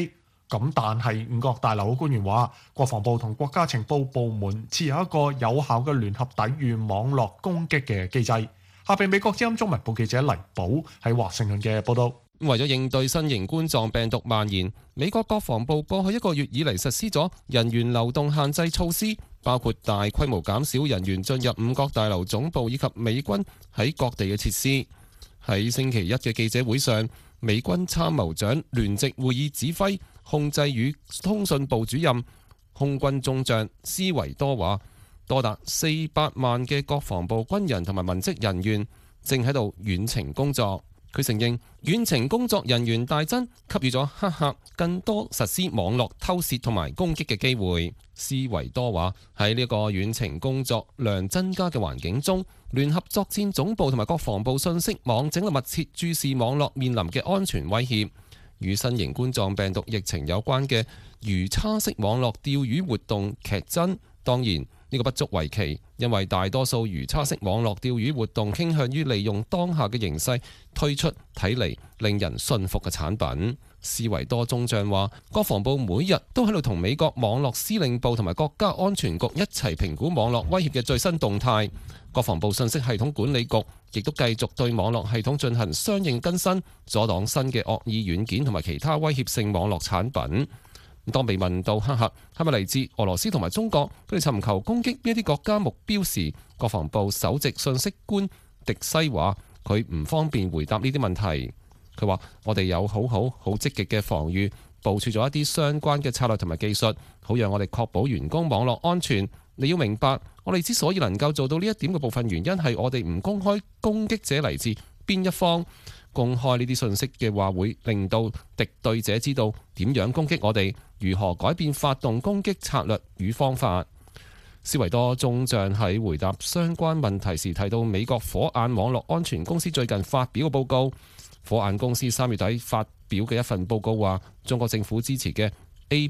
咁但係五角大樓嘅官員話，國防部同國家情報部門設有一個有效嘅聯合抵禦網絡攻擊嘅機制。下邊美國之音中文部記者黎寶喺華盛頓嘅報導。 為咗應對新型冠狀病毒蔓延，美國國防部過去一個月以嚟實施咗人員流動限制措施，包括大規模減少人員進入五角大樓總部以及美軍喺各地嘅設施。喺星期一嘅記者會上，美軍參謀長聯席會議指揮控制與通訊部主任空軍中將斯維多話，多達400萬嘅國防部軍人同埋文職人員正喺度遠程工作。佢承認遠程工作人員大增，給予咗黑客更多實施網絡偷竊同埋攻擊嘅機會。斯維多話，喺呢個遠程工作量增加嘅環境中，聯合作戰總部同埋國防部信息網正密切注視網絡面臨嘅安全威脅。與新型冠狀病毒疫情有關嘅魚叉式網絡釣魚活動劇增。當然呢個不足為奇，因為大多數魚叉式網絡釣魚活動傾向於利用當下嘅形勢推出睇嚟令人信服嘅產品。斯維多中將話，國防部每日都喺度同美國網絡司令部同埋國家安全局一齊評估網絡威脅嘅最新動態。國防部信息系統管理局亦都繼續對網絡系統進行相應更新，阻擋新嘅惡意軟件同埋其他威脅性網絡產品。當被問到黑客係咪嚟自俄羅斯同埋中國，佢哋尋求攻擊邊一啲國家目標時，國防部首席信息官迪西話佢唔方便回答呢啲問題。佢話：我哋有好積極嘅防禦，部署咗一啲相關嘅策略同埋技術，好讓我哋確保員工網絡安全。你要明白，我哋之所以能夠做到呢一點嘅部分原因係我哋唔公開攻擊者嚟自邊一方。公開呢啲信息嘅話，會令到敵對者知道點樣攻擊我哋，如何改變發動攻擊策略與方法。斯維多中將喺回答相關問題時提到，美國火眼網絡安全公司最近發表嘅報告。火眼公司3月底發表嘅一份報告話，中國政府支持嘅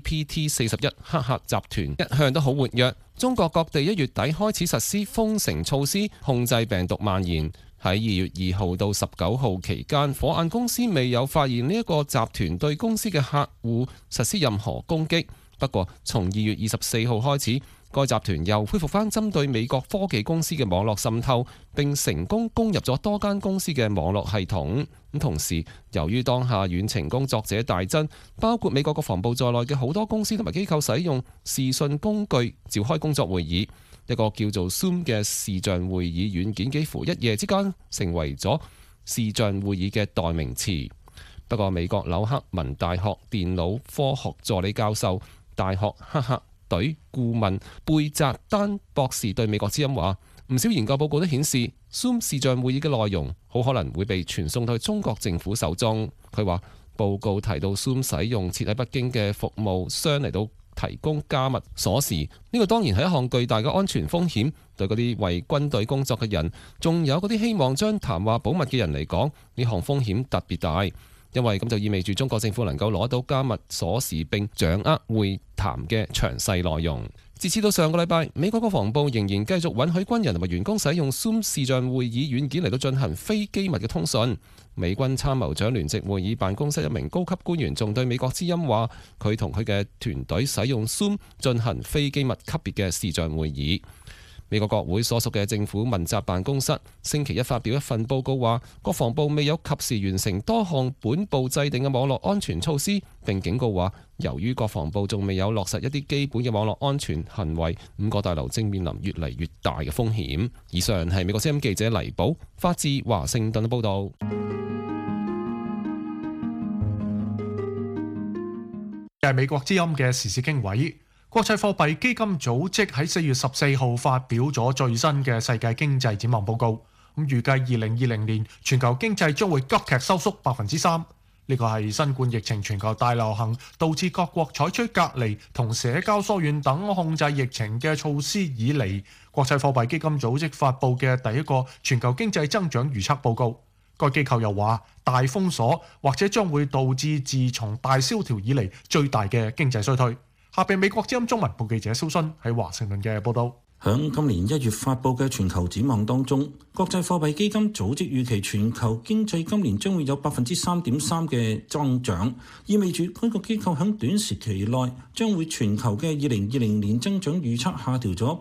APT41 黑客集團一向都好活躍。中國各地1月底開始實施封城措施，控制病毒蔓延。喺2月2號到19號期間，火眼公司未有發現呢一個集團對公司嘅客戶實施任何攻擊。不過，從2月24號開始，該集團又恢復返針對美國科技公司嘅網絡滲透，並成功攻入咗多間公司嘅網絡系統。同時，由於當下遠程工作者大增，包括美國國防部在內嘅好多公司同埋機構使用視訊工具召開工作會議。一個叫做 Zoom 嘅視像會議軟件幾乎一夜之間成為咗視像會議嘅代名詞。不過，美國紐克文大學電腦科學助理教授、大學黑客隊顧問貝澤丹博士對美國之音話，唔少研究報告都顯示 Zoom 視像會議嘅內容好可能會被傳送到中國政府手中。佢話報告提到 Zoom 使用設喺北京嘅服務商嚟到提供加密鎖匙，呢個當然係一項巨大嘅安全風險。對嗰啲為軍隊工作嘅人，仲有嗰啲希望將談話保密嘅人嚟講，呢項風險特別大，因為咁就意味住中國政府能夠攞到加密鎖匙並掌握會談嘅詳細內容。截至到上個禮拜，美國國防部仍然繼續允許軍人同埋員工使用 Zoom 視像會議軟件嚟到進行非機密嘅通訊。美軍參謀長聯席會議辦公室一名高級官員仲對美國之音話，佢同佢嘅團隊使用 Zoom 進行非機密級別嘅視像會議。美國國會所屬嘅政府問責辦公室星期一發表一份報告話，國防部未有及時完成多項本部制定嘅網絡安全措施，並警告話，由於國防部仲未有落實一啲基本嘅網絡安全行為，五角大樓正面臨越嚟越大嘅風險。以上係美國之音記者黎寶發自華盛頓嘅報導。 係美國之音嘅時事經緯。國際貨幣基金組織喺4月14號發表咗最新嘅世界經濟展望報告，預計2020年全球經濟將會急劇收縮3%。呢個係新冠疫情全球大流行導致各國採取隔離同社交疏遠等控制疫情嘅措施以嚟，國際貨幣基金組織發布嘅第一個全球經濟增長預測報告。該機構又話，大封鎖或者將會導致自從大蕭條以嚟最大嘅經濟衰退。下邊美國之音中文部記者蕭순喺華盛頓嘅報道。 響今年1月發布嘅全球展望當中，國際貨幣基金組織預期全球經濟今年將會有3.3%嘅增長，意味住該個機構響短時期內將會全球嘅2020年增長預測下調咗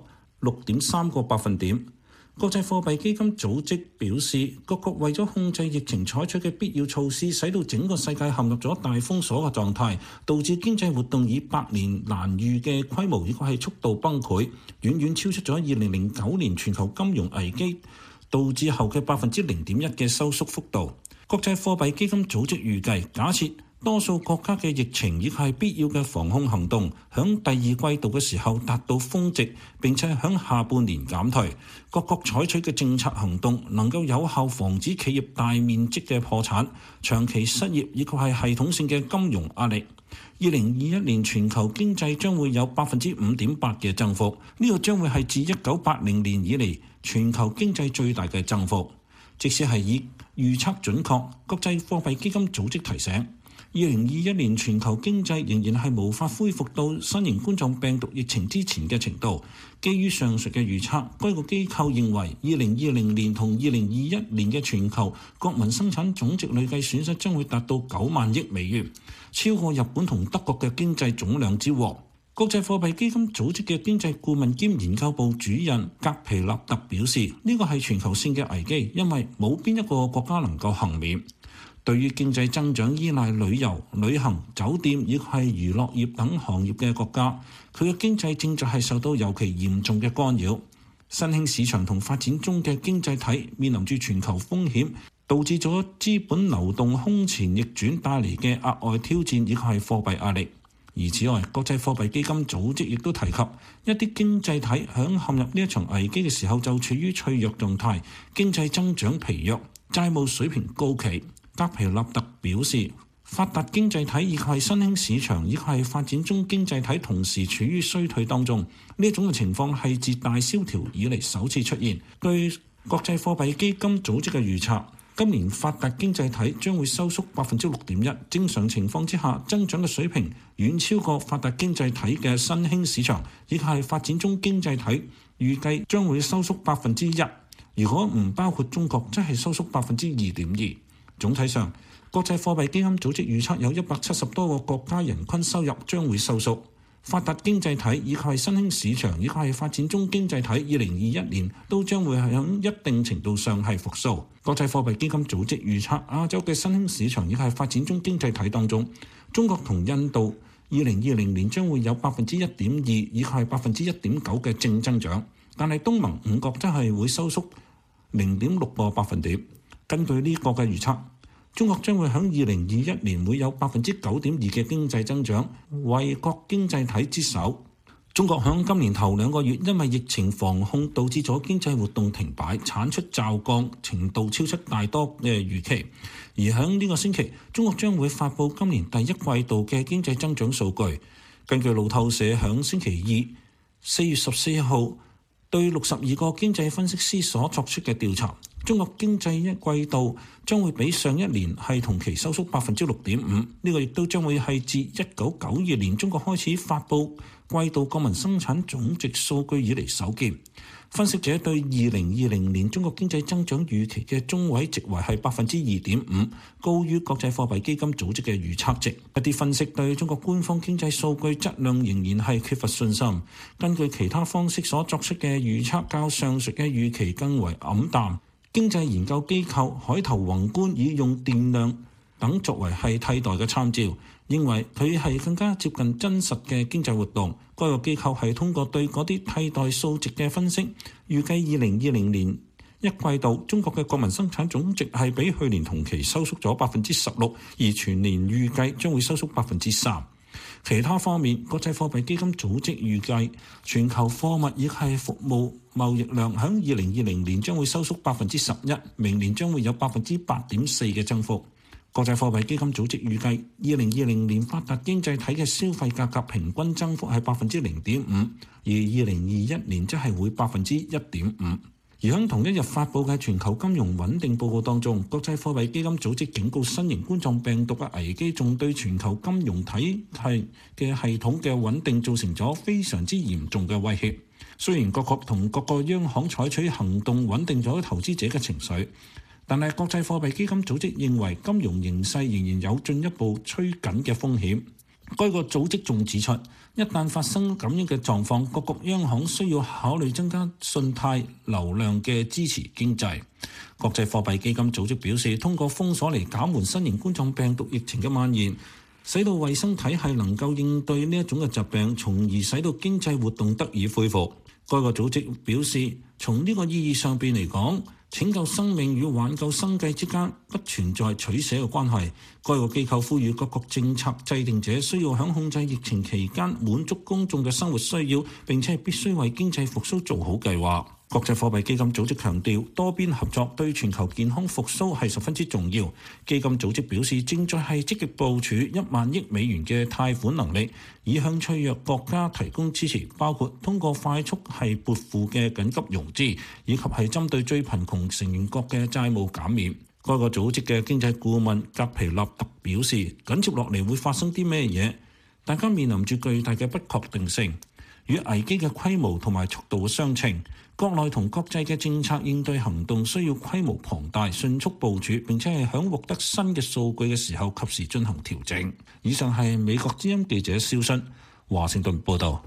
6.3個百分點。國際貨幣基金組織表示，各國為咗控制疫情採取嘅必要措施，使到整個世界陷入咗大封鎖嘅狀態，導致經濟活動以百年難遇嘅規模，亦係速度崩潰，遠遠超出咗2009年全球金融危機導致後嘅0.1%嘅收縮幅度。國際貨幣基金組織預計，假設多數國家嘅疫情亦係必要嘅防控行動，響第二季度嘅時候達到峰值，並且響下半年減退。各國採取嘅政策行動能夠有效防止企業大面積嘅破產、長期失業以及係系統性嘅金融壓力。2021年全球經濟將會有5.8%嘅增幅，呢個將會係自1980年以嚟全球經濟最大嘅增幅。即使係以預測準確，國際貨幣基金組織提醒，2021年全球經濟仍然係無法恢復到新型冠狀病毒疫情之前嘅程度。基於上述嘅預測，該個機構認為2020年同2021年嘅全球國民生產總值累計損失將會達到9萬億美元，超過日本同德國嘅經濟總量之和。國際貨幣基金組織嘅經濟顧問兼研究部主任格皮納特表示，呢個係全球性嘅危機，因為冇邊一個國家能夠幸免。對於經濟增長依賴旅遊、旅行、酒店以及係娛樂業等行業嘅國家，佢嘅經濟正在係受到尤其嚴重嘅干擾。新興市場同發展中嘅經濟體面臨住全球風險，導致咗資本流動空前逆轉帶嚟嘅額外挑戰以及係貨幣壓力。而此外，國際貨幣基金組織亦都提及，一啲經濟體響陷入呢一場危機嘅時候就處於脆弱狀態，經濟增長疲弱，債務水平高企。格皮納特表示，發達經濟體以及係新興市場以及係發展中經濟體同時處於衰退當中，呢一種嘅情況係自大蕭條以嚟首次出現。據國際貨幣基金組織嘅預測，今年發達經濟體將會收縮6.1%，正常情況之下，增長嘅水平遠超過發達經濟體嘅新興市場以及係發展中經濟體，預計將會收縮1%。如果唔包括中國，則係收縮2.2%。總體上，國際貨幣基金組織預測有170多個國家人均收入將會收縮。發達經濟體以及係新興市場以及係發展中經濟體2021年都將會係喺一定程度上係復甦。國際貨幣基金組織預測亞洲嘅新興市場以及係發展中經濟體當中，中國同印度2020年將會有1.2%以及係1.9%嘅正增長，但係東盟5國則係會收縮0.6個百分點。根據呢個嘅預測，中國將會喺2021年會有9.2%嘅經濟增長，為各經濟體之首。中國喺今年頭2個月因為疫情防控導致咗經濟活動停擺，產出驟降程度超出大多嘅預期。而喺呢個星期，中國將會發布今年第一季度嘅經濟增長數據。根據路透社喺星期二4月14號對62個經濟分析師所作出嘅調查，中國經濟一季度將會比上一年係同期收縮6.5%，呢個亦都將會係自1992年中國開始發布季度國民生產總值數據以嚟首見。分析者對2020年中國經濟增長預期嘅中位值為係2.5%，高於國際貨幣基金組織嘅預測值。一啲分析對中國官方經濟數據質量仍然係缺乏信心，根據其他方式所作出嘅預測較上述嘅預期更為黯淡。經濟研究機構海投宏觀以用電量等作為係替代嘅參照，認為佢係更加接近真實嘅經濟活動。該個機構係通過對嗰啲替代數值嘅分析，預計2020年一季度中國嘅國民生產總值係比去年同期收縮咗16%，而全年預計將會收縮3%。其他方面，國際貨幣基金組織預計全球貨物亦係服務貿易量喺2020年將會收縮11%，明年將會有8.4%嘅增幅。國際貨幣基金組織預計2020年發達經濟體嘅消費價格平均增幅係0.5%，而2021年則係會1.5%。而喺同一日發布嘅全球金融穩定報告當中，國際貨幣基金組織警告新型冠狀病毒嘅危機仲對全球金融體系嘅系統嘅穩定造成咗非常之嚴重嘅威脅。 雖然各國同各個央行採取行動穩定咗投資者嘅情緒，但係國際貨幣基金組織認為金融形勢仍然有進一步趨緊嘅風險。該個組織仲指出，一旦發生咁樣嘅狀況，各國央行需要考慮增加信貸流量嘅支持經濟。國際貨幣基金組織表示，通過封鎖嚟減緩新型冠狀病毒疫情嘅蔓延，使到衛生體系能夠應對呢一種嘅疾病，從而使到經濟活動得以恢復。該個組織表示，從呢個意義上邊嚟講，拯救生命與挽救生計之間不存在取捨嘅關係。該個機構呼籲各國政策制定者需要喺控制疫情期間滿足公眾嘅生活需要，並且必須為經濟復甦做好計劃。國際貨幣基金組織強調，多邊合作對全球健康復甦係十分之重要。基金組織表示，正在係積極部署1萬億美元嘅貸款能力，以向脆弱國家提供支持，包括通過快速係撥付嘅緊急融資，以及係針對最貧窮成員國嘅債務減免。該個組織嘅經濟顧問格皮納特表示，緊接落嚟會發生啲咩嘢？大家面臨住巨大嘅不確定性，與危機嘅規模同埋速度嘅相稱。國內同國際嘅政策應對行動需要規模龐大、迅速部署，並且係響獲得新嘅數據嘅時候及時進行調整。以上係美國之音記者蕭新華盛頓報導。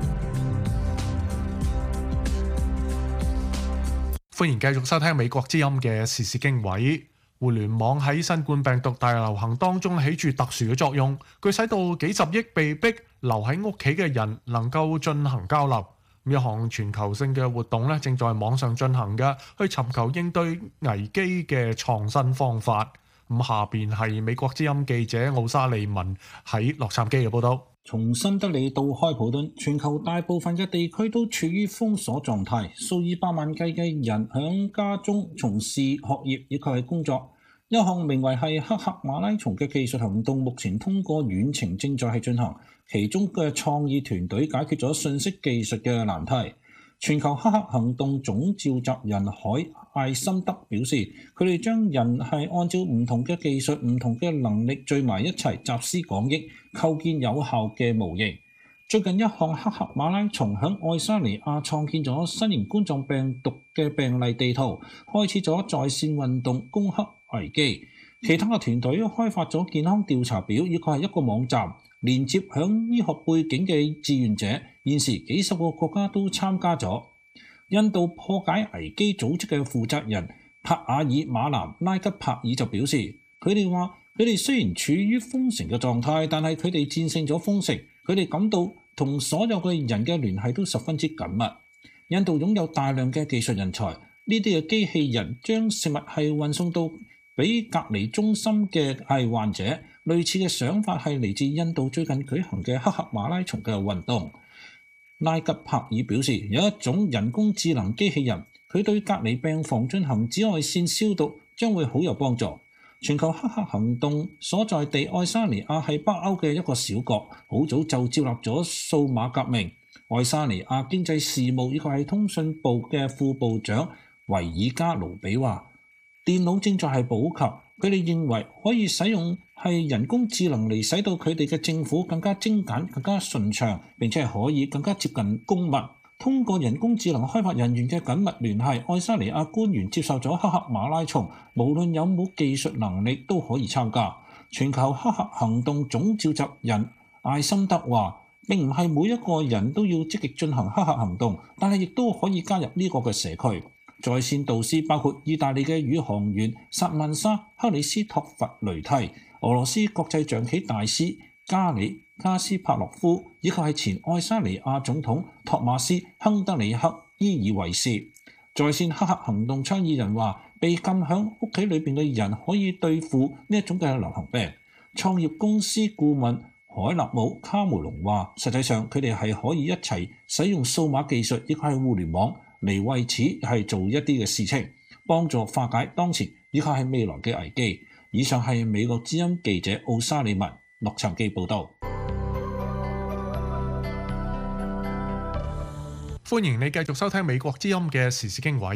歡迎繼續收聽美國之音嘅時事經緯。互聯網喺新冠病毒大流行當中起住特殊嘅作用，佢使到幾十億被逼留喺屋企嘅人能夠進行交流。一項全球性嘅活動正在網上進行嘅，去尋求應對危機嘅創新方法。下邊係美國之音記者奧沙利文喺洛杉磯嘅報道。 從新德里到開普敦，全球大部分嘅地區都處於封鎖狀態，數以百萬計嘅人喺家中從事學業以及係工作。一項名為係黑客馬拉松嘅技術行動，目前通過遠程正在係進行。其中嘅創意團隊解決咗信息技術嘅難題。全球黑客行動總召集人海艾森德表示，佢哋將人係按照唔同嘅技術、唔同嘅能力聚埋一齊，集思廣益，構建有效嘅模型。最近一項黑客馬拉松響愛沙尼亞創建咗新型冠狀病毒嘅病例地圖，開始咗在線運動攻克危機。其他嘅團隊開發咗健康調查表，以及係一個網站，連接響醫學背景嘅志願者。現時幾十個國家都參加咗。印度破解危機組織嘅負責人帕爾馬南拉吉帕爾就表示，佢哋話佢哋雖然處於封城嘅狀態，但係佢哋戰勝咗封城。佢哋感到同所有嘅人嘅聯繫都十分之緊密。印度擁有大量嘅技術人才，呢啲嘅機器人將食物係運送到俾隔離中心嘅係患者。類似嘅想法係嚟自印度最近舉行嘅黑客馬拉松嘅運動。拉吉帕爾表示，有一種人工智能機器人，佢對隔離病房進行紫外線消毒，將會好有幫助。全球黑客行動所在地愛沙尼亞係北歐嘅一個小國，好早就接納咗數碼革命。愛沙尼亞經濟事務以及係通訊部嘅副部長維爾加盧比話，電腦正在係普及，佢哋認為可以使用係人工智能嚟使到佢哋嘅政府更加精簡、更加順暢，並且係可以更加接近公民。通過人工智能開發人員嘅緊密聯繫，愛沙尼亞官員接受咗黑客馬拉松，無論有冇技術能力都可以參加。全球黑客行動總召集人艾森德話，並唔係每一個人都要積極進行黑客行動，但係亦都可以加入呢個嘅社區。在線導師包括意大利嘅宇航員薩曼莎·克里斯托弗雷蒂、俄羅斯國際象棋大師加里加斯帕洛夫，以及係前愛沙尼亞總統托馬斯·亨德里克伊爾維斯。在線黑客行動倡議人話，被禁喺屋企裏邊嘅人可以對付呢一種嘅流行病。創業公司顧問海納姆卡梅隆話，實際上佢哋係可以一齊使用數碼技術，亦係互聯網嚟為此係做一啲嘅事情，幫助化解當前以及係未來嘅危機。以上係美國之音記者奧沙利文洛杉磯報道。 歡迎你繼續收聽美國之音嘅時事經緯。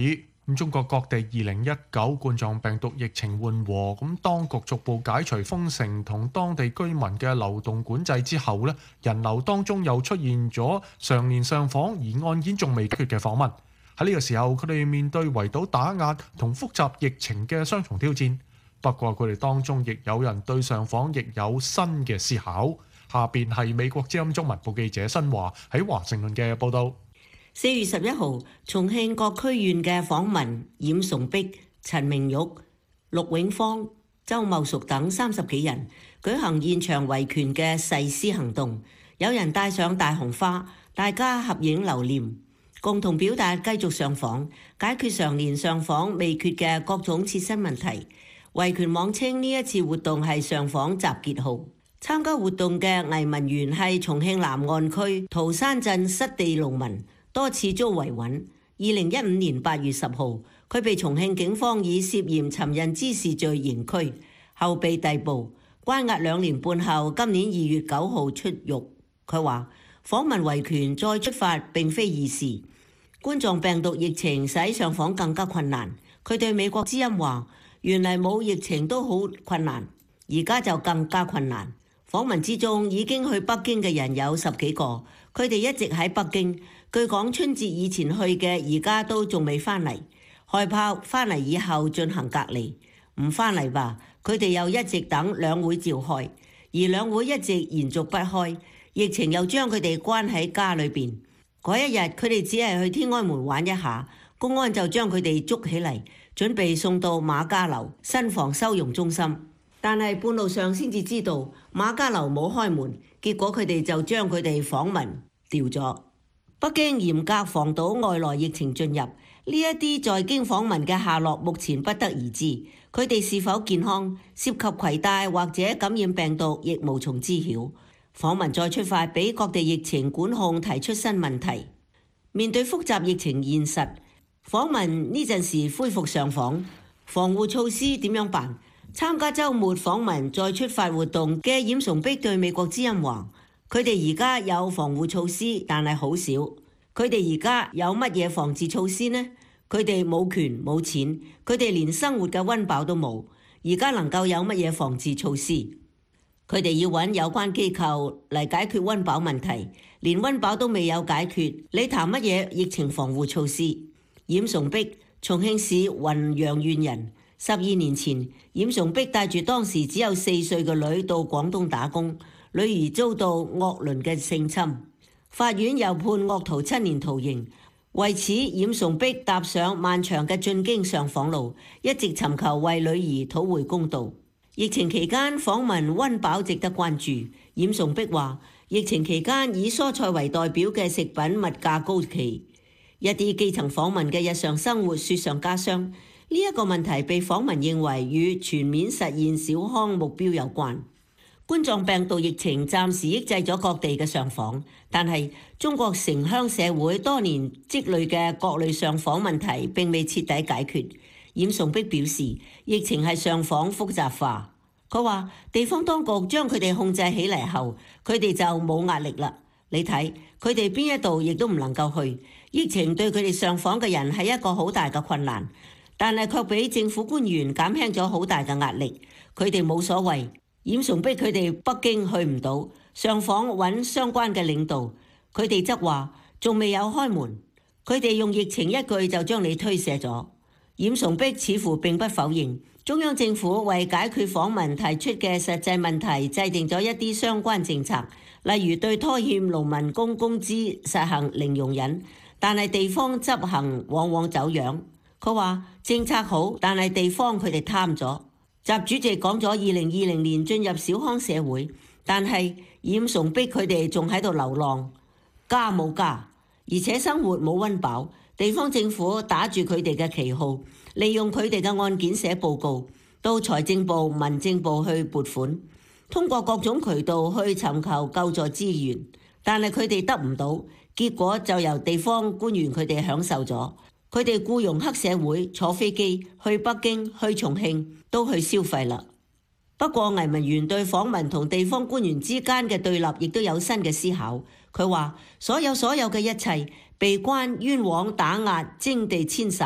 中國各地2019冠狀病毒疫情緩和，當局逐步解除封城同當地居民嘅流動管制之後呢，人流當中又出現咗常年上訪而案件仲未解決嘅訪民。喺呢個時候，佢哋面對圍堵打壓同複雜疫情嘅雙重挑戰。不過佢哋當中亦有人對上訪亦有新嘅思考。下邊係美國之音中文部記者新華喺華盛頓嘅報導。 4月11號，重慶各區縣嘅訪民冉崇碧、陳明玉、陸永芳、周茂淑等30幾人舉行現場維權嘅誓師行動，有人帶上大紅花，大家合影留念，共同表達繼續上訪、解決常年上訪未決嘅各種切身問題。維權網稱呢一次活動係上訪集結號。參加活動嘅藝文員係重慶南岸區桃山鎮失地農民，多次遭維穩。2015年8月10號，佢被重慶警方以涉嫌尋釁滋事罪刑拘，後被逮捕，關押2年半後，今年2月9號出獄。佢話：訪民維權再出發並非易事，冠狀病毒疫情使上訪更加困難。佢對美國之音話：原來冇疫情都好困難，而家就更加困難。訪民之中已經去北京嘅人有10幾個，佢哋一直喺北京。據講春節以前去嘅而家都仲未返嚟，害怕返嚟以後進行隔離。唔返嚟吧，佢哋又一直等兩會召開，而兩會一直延續不開，疫情又將佢哋關喺家裏邊。嗰一日佢哋只係去天安門玩一下，公安就將佢哋捉起嚟，準備送到馬家樓新房收容中心。但係半路上先至知道馬家樓冇開門，結果佢哋就將佢哋訪民調咗。北京嚴格防堵外來疫情進入，呢一啲在京訪民嘅下落目前不得而知。佢哋是否健康、涉及攜帶或者感染病毒，亦無從知曉。訪民再出發，俾各地疫情管控提出新問題。面對複雜疫情現實，訪民呢陣時恢復上訪，防護措施點樣辦？參加週末訪民再出發活動嘅冉崇碧對美國之音話：佢哋而家有防護措施，但係好少。佢哋而家有乜嘢防治措施呢？佢哋冇權冇錢，佢哋連生活嘅溫飽都冇。而家能夠有乜嘢防治措施？佢哋要揾有關機構嚟解決溫飽問題，連溫飽都未有解決，你談乜嘢疫情防護措施？冉崇碧，重慶市雲陽縣人。12年前，冉崇碧帶住當時只有4歲嘅女到廣東打工，女兒遭到惡鄰嘅性侵，法院又判惡徒7年徒刑。為此，冉崇碧踏上漫長嘅進京上訪路，一直尋求為女兒討回公道。疫情期間訪民溫飽值得關注。冉崇碧話：疫情期間以蔬菜為代表嘅食品物價高企，一啲基層訪民嘅日常生活雪上加霜。呢一個問題被訪民認為與全面實現小康目標有關。冠狀病毒疫情暫時抑制咗各地嘅上訪，但係中國城鄉社會多年積累嘅各類上訪問題並未徹底解決。冉崇碧表示，疫情係上訪複雜化。佢話地方當局將佢哋控制起嚟後，佢哋就冇壓力啦。你睇佢哋邊一度亦都唔能夠去，疫情對佢哋上訪嘅人係一個好大嘅困難。但係卻俾政府官員減輕咗好大嘅壓力，佢哋冇所謂。冉崇碧佢哋北京去唔到，上訪揾相關嘅領導，佢哋則話仲未有開門，佢哋用疫情一句就將你推卸咗。冉崇碧似乎並不否認，中央政府為解決訪民提出嘅實際問題，制定咗一啲相關政策，例如對拖欠農民工資實行零容忍，但係地方執行往往走樣。佢話政策好，但係地方佢哋貪咗。習主席講咗2020年進入小康社會，但係冉崇碧佢哋仲喺度流浪，家冇家，而且生活冇溫飽。地方政府打住佢哋嘅旗號，利用佢哋嘅案件寫報告，到財政部、民政部去撥款，通過各種渠道去尋求救助資源，但係佢哋得唔到，結果就由地方官員佢哋享受咗。佢哋僱傭黑社會坐飛機去北京、去重慶都去消費啦。不過藝文員對訪民同地方官員之間嘅對立亦都有新嘅思考。佢話所有嘅一切被關、冤枉、打壓、徵地遷徙，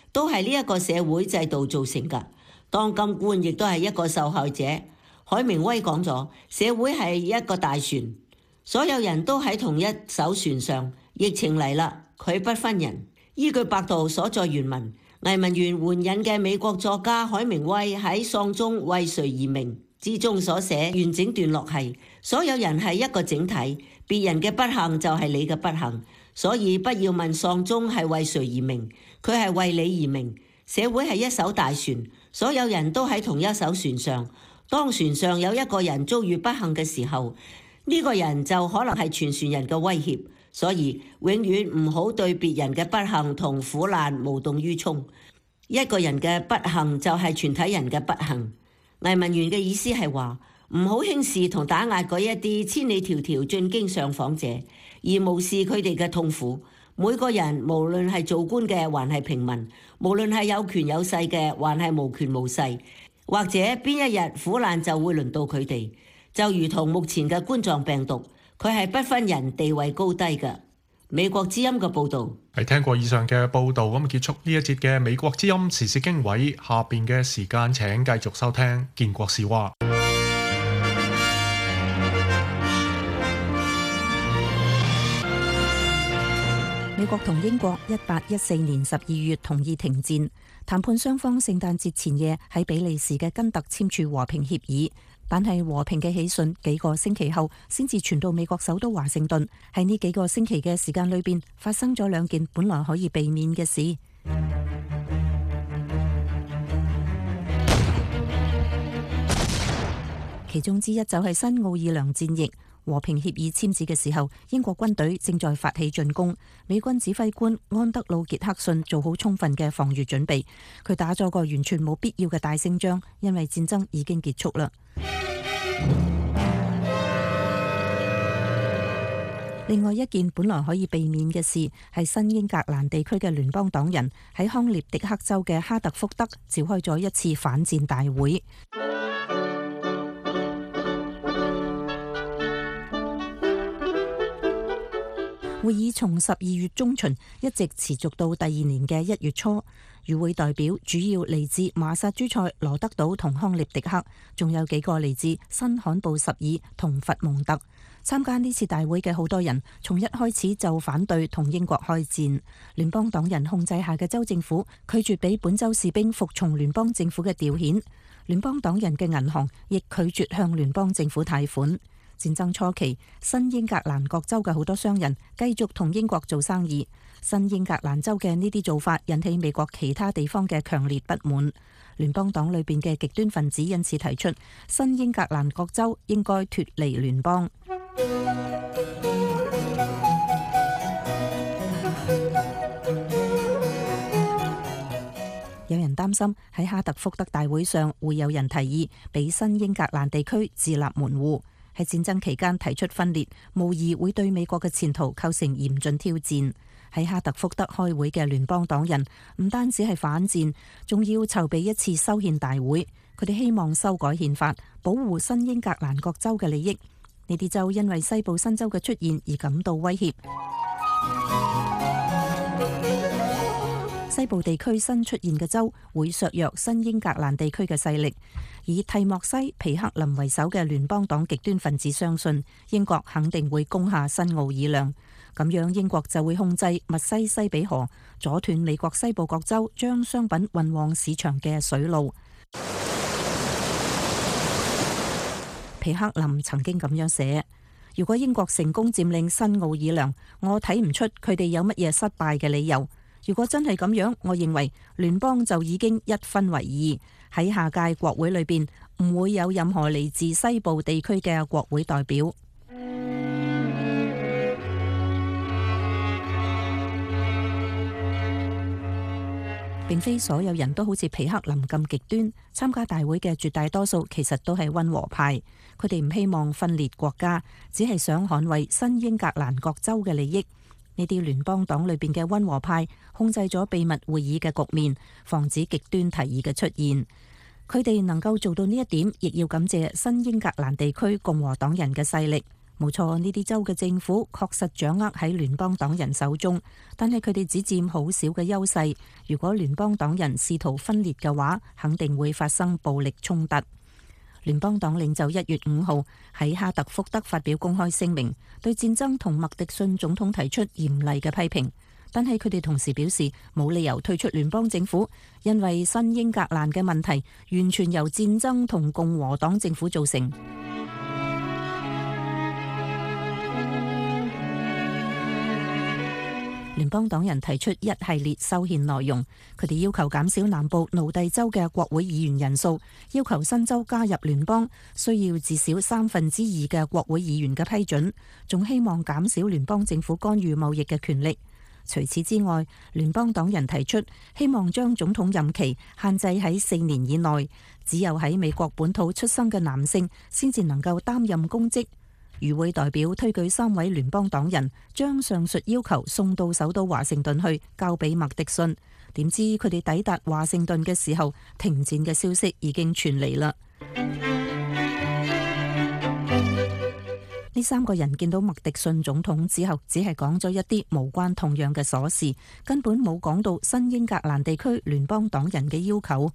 都係呢一個社會制度造成㗎。當今官亦都係一個受害者。海明威講咗，社會係一個大船，所有人都喺同一艘船上。疫情嚟啦，佢不分人。依據百度所在原文，藝文園援引嘅美國作家海明威喺《喪鐘為誰而鳴》之中所寫完整段落係：所有人係一個整體，別人嘅不幸就係你嘅不幸，所以不要問喪鐘係為誰而鳴，佢係為你而鳴。社會係一艘大船，所有人都喺同一艘船上。當船上有一個人遭遇不幸嘅時候，呢個人就可能係全船人嘅威脅。所以永遠唔好對別人嘅不幸同苦難無動於衷。一個人嘅不幸就係全體人嘅不幸。藝文園嘅意思係話，唔好輕視同打壓嗰一啲千里迢迢進京上訪者，而無視佢哋嘅痛苦。每個人無論係做官嘅還係平民，無論係有權有勢嘅還係無權無勢，或者邊一日苦難就會輪到佢哋，就如同目前嘅冠狀病毒。佢係不分人地位高低嘅。美國之音嘅報導。 係聽過以上嘅報導，咁結束呢一節嘅美國之音時事經緯。下邊嘅時間請繼續收聽建國是話。 美國同英國1814年12月同意停戰，談判雙方聖誕節前夜喺比利時嘅根特簽署和平協議。但係和平嘅喜訊幾個星期後先至傳到美國首都華盛頓。喺呢幾個星期嘅時間裏邊，發生咗兩件本來可以避免嘅事。其中之一就係新奧爾良戰役。和平協議簽字嘅時候，英國軍隊正在發起進攻。美軍指揮官安德魯傑克遜做好充分嘅防禦準備，佢打咗個完全冇必要嘅大勝仗，因為戰爭已經結束啦。另外一件本來可以避免嘅事，係新英格蘭地區嘅聯邦黨人喺康涅狄克州嘅哈特福德召開咗一次反戰大會。會議從12月中旬一直持續到第二年嘅1月初。與會代表主要嚟自馬薩諸塞、羅德島同康涅狄克，仲有幾個嚟自新罕布什爾同佛蒙特。參加呢次大會嘅好多人，從一開始就反對同英國開戰。聯邦黨人控制下嘅州政府拒絕俾本州士兵服從聯邦政府嘅調遣，聯邦黨人嘅銀行亦拒絕向聯邦政府貸款。戰爭初期，新英格蘭各州嘅好多商人繼續同英國做生意。新英格蘭州嘅呢啲做法引起美國其他地方嘅強烈不滿。聯邦黨裏邊嘅極端分子因此提出，新英格蘭各州應該脫離聯邦。有人擔心喺哈特福德大會上會有人提議俾新英格蘭地區自立門戶。喺戰爭期間提出分裂，無疑會對美國嘅前途構成嚴峻挑戰。喺哈特福德開會嘅聯邦黨人唔單止係反戰，仲要籌備一次修憲大會。佢哋希望修改憲法，保護新英格蘭各州嘅利益。呢啲州因為西部新州嘅出現而感到威脅。西部地區新出現嘅州會削弱新英格蘭地區嘅勢力。以蒂莫西、皮克林為首嘅聯邦黨極端分子相信，英國肯定會攻下新奧爾良，咁樣英國就會控制密西西比河，阻斷美國西部各州將商品運往市場嘅水路。皮克林曾經咁樣寫：如果英國成功佔領新奧爾良，我睇唔出佢哋有乜嘢失敗嘅理由。如果真係咁樣，我認為聯邦就已經一分為二，喺下屆國會裏邊唔會有任何嚟自西部地區嘅國會代表。並非所有人都好似皮克林咁極端，參加大會嘅絕大多數其實都係溫和派，佢哋唔希望分裂國家，只係想捍衛新英格蘭各州嘅利益。呢啲聯邦黨裏邊嘅溫和派控制咗秘密會議嘅局面，防止極端提議嘅出現。佢哋能夠做到呢一點，亦要感謝新英格蘭地區共和黨人嘅勢力。 冇錯，呢啲州嘅政府確實掌握喺聯邦黨人手中，但係佢哋只佔好少嘅優勢。如果聯邦黨人試圖分裂嘅話，肯定會發生暴力衝突。聯邦黨領袖1月5號喺哈特福德發表公開聲明，對戰爭同麥迪遜總統提出嚴厲嘅批評，但係佢哋同時表示冇理由退出聯邦政府，因為新英格蘭嘅問題完全由戰爭同共和黨政府造成。聯邦黨人提出一系列修憲內容，佢哋要求減少南部奴隸州嘅國會議員人數，要求新州加入聯邦需要至少2/3嘅國會議員嘅批准，仲希望減少聯邦政府干預貿易嘅權力。除此之外，聯邦黨人提出希望將總統任期限制喺4年以內，只有喺美國本土出生嘅男性先至能夠擔任公職。與會代表推舉3位聯邦黨人，將上述要求送到首都華盛頓去，交俾麥迪遜。點知佢哋抵達華盛頓嘅時候，停戰嘅消息已經傳嚟啦。呢3個人見到麥迪遜總統之後，只係講咗一啲無關痛癢嘅瑣事，根本冇講到新英格蘭地區聯邦黨人嘅要求。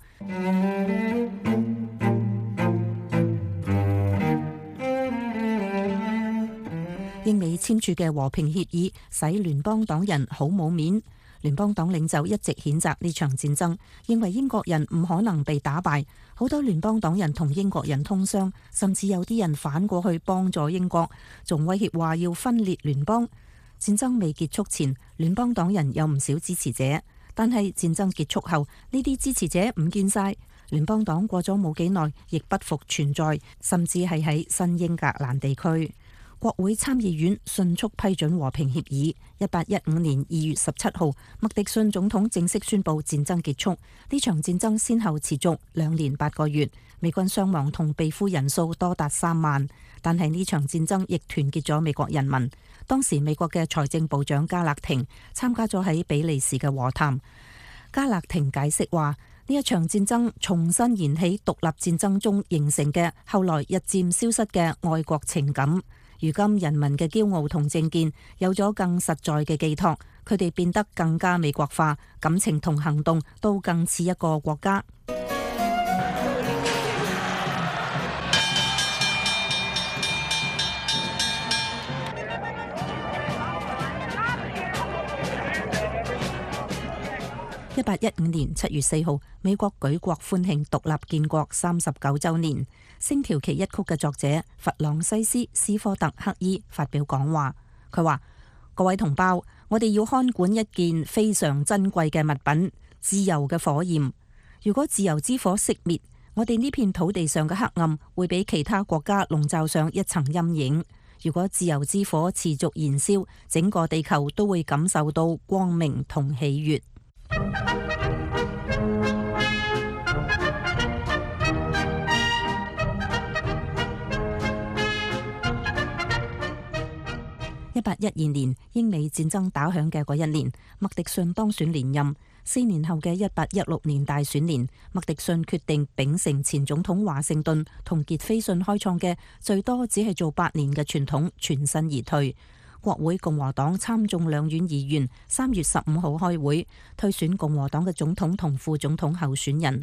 英美簽署嘅和平協議使聯邦黨人好冇面。聯邦黨領袖一直譴責呢場戰爭，認為英國人唔可能被打敗。好多聯邦黨人同英國人通商，甚至有啲人反過去幫助英國，仲威脅話要分裂聯邦。戰爭未結束前，聯邦黨人有唔少支持者，但係戰爭結束後，呢啲支持者唔見晒。聯邦黨過咗冇幾耐，亦不復存在，甚至係喺新英格蘭地區。國會參議院迅速批准和平協議。1815年2月17號，麥迪遜總統正式宣布戰爭結束。呢場戰爭先後持續2年8個月，美軍傷亡同被俘人數多達3萬。但係呢場戰爭亦團結咗美國人民。當時美國嘅財政部長加勒廷參加咗喺比利時嘅和談。加勒廷解釋話，呢一場戰爭重新燃起獨立戰爭中形成嘅後來日漸消失嘅愛國情感。如今人民嘅驕傲同政見有咗更實在嘅寄託，佢哋變得更加美國化，感情同行動都更似一個國家。1815年7月4號，美國舉國歡慶獨立建國39週年。星條旗一曲嘅作者弗朗西斯斯科特克伊發表講話，佢話：各位同胞，我哋要看管一件非常珍貴嘅物品——自由嘅火焰。如果自由之火熄滅，我哋呢片土地上嘅黑暗會俾其他國家籠罩上一層陰影。如果自由之火持續燃燒，整個地球都會感受到光明同喜悅。1812年，英美戰爭打響嘅嗰一年，麥迪遜當選連任。4年後嘅1816年大選年，麥迪遜決定秉承前總統華盛頓同傑斐遜開創嘅最多只係做8年嘅傳統，全身而退。國會共和黨參眾兩院議員3月15號開會，推選共和黨嘅總統同副總統候選人。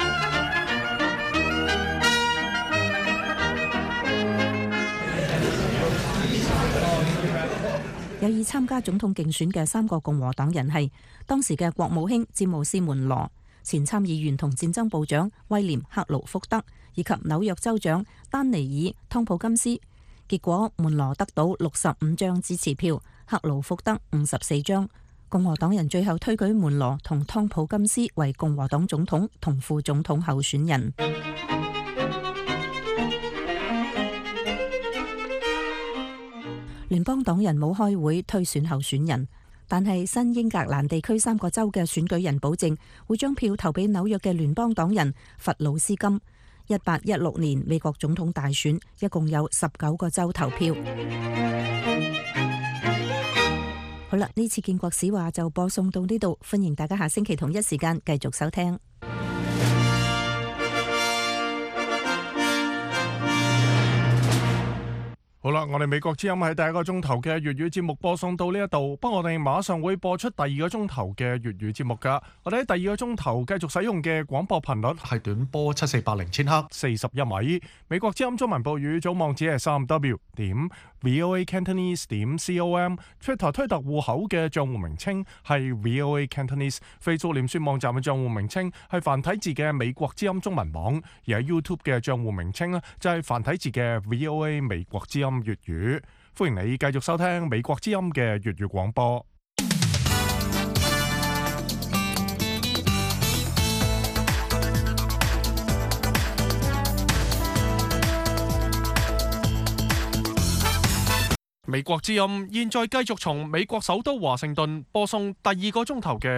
有意參加總統競選嘅3個共和黨人係當時嘅國務卿詹姆斯門羅、前參議員同戰爭部長威廉克勞福德以及紐約州長丹尼爾湯普金斯。結果門羅得到65張支持票，克勞福德54張。共和黨人最後推舉門羅同湯普金斯為共和黨總統同副總統候選人。聯邦黨人冇開會推選候選人，但係新英格蘭地區3個州嘅選舉人保證會將票投俾紐約嘅聯邦黨人弗魯斯金。1816年美國總統大選一共有19個州投票。好啦，呢次建國史話就播送到呢度，歡迎大家下星期同一時間繼續收聽。 好啦，我哋美國之音喺第一個鐘頭嘅粵語節目播送到呢一度，不過我哋馬上會播出第二個鐘頭嘅粵語節目噶。我哋喺第二個鐘頭繼續使用嘅廣播頻率係短波7480千赫 41米。美國之音中文報語組網址係3w.voacantonese.com。Twitter 推特戶口嘅賬戶名稱係 VOA Cantonese。Facebook 臉書網站嘅賬戶名稱係繁體字嘅美國之音中文網，而喺 YouTube 嘅賬戶名稱呢就係繁體字嘅 VOA 美國之音粵語。歡迎你繼續收聽美國之音嘅粵語廣播。美國之音現在繼續從美國首都華盛頓播送第二個鐘頭嘅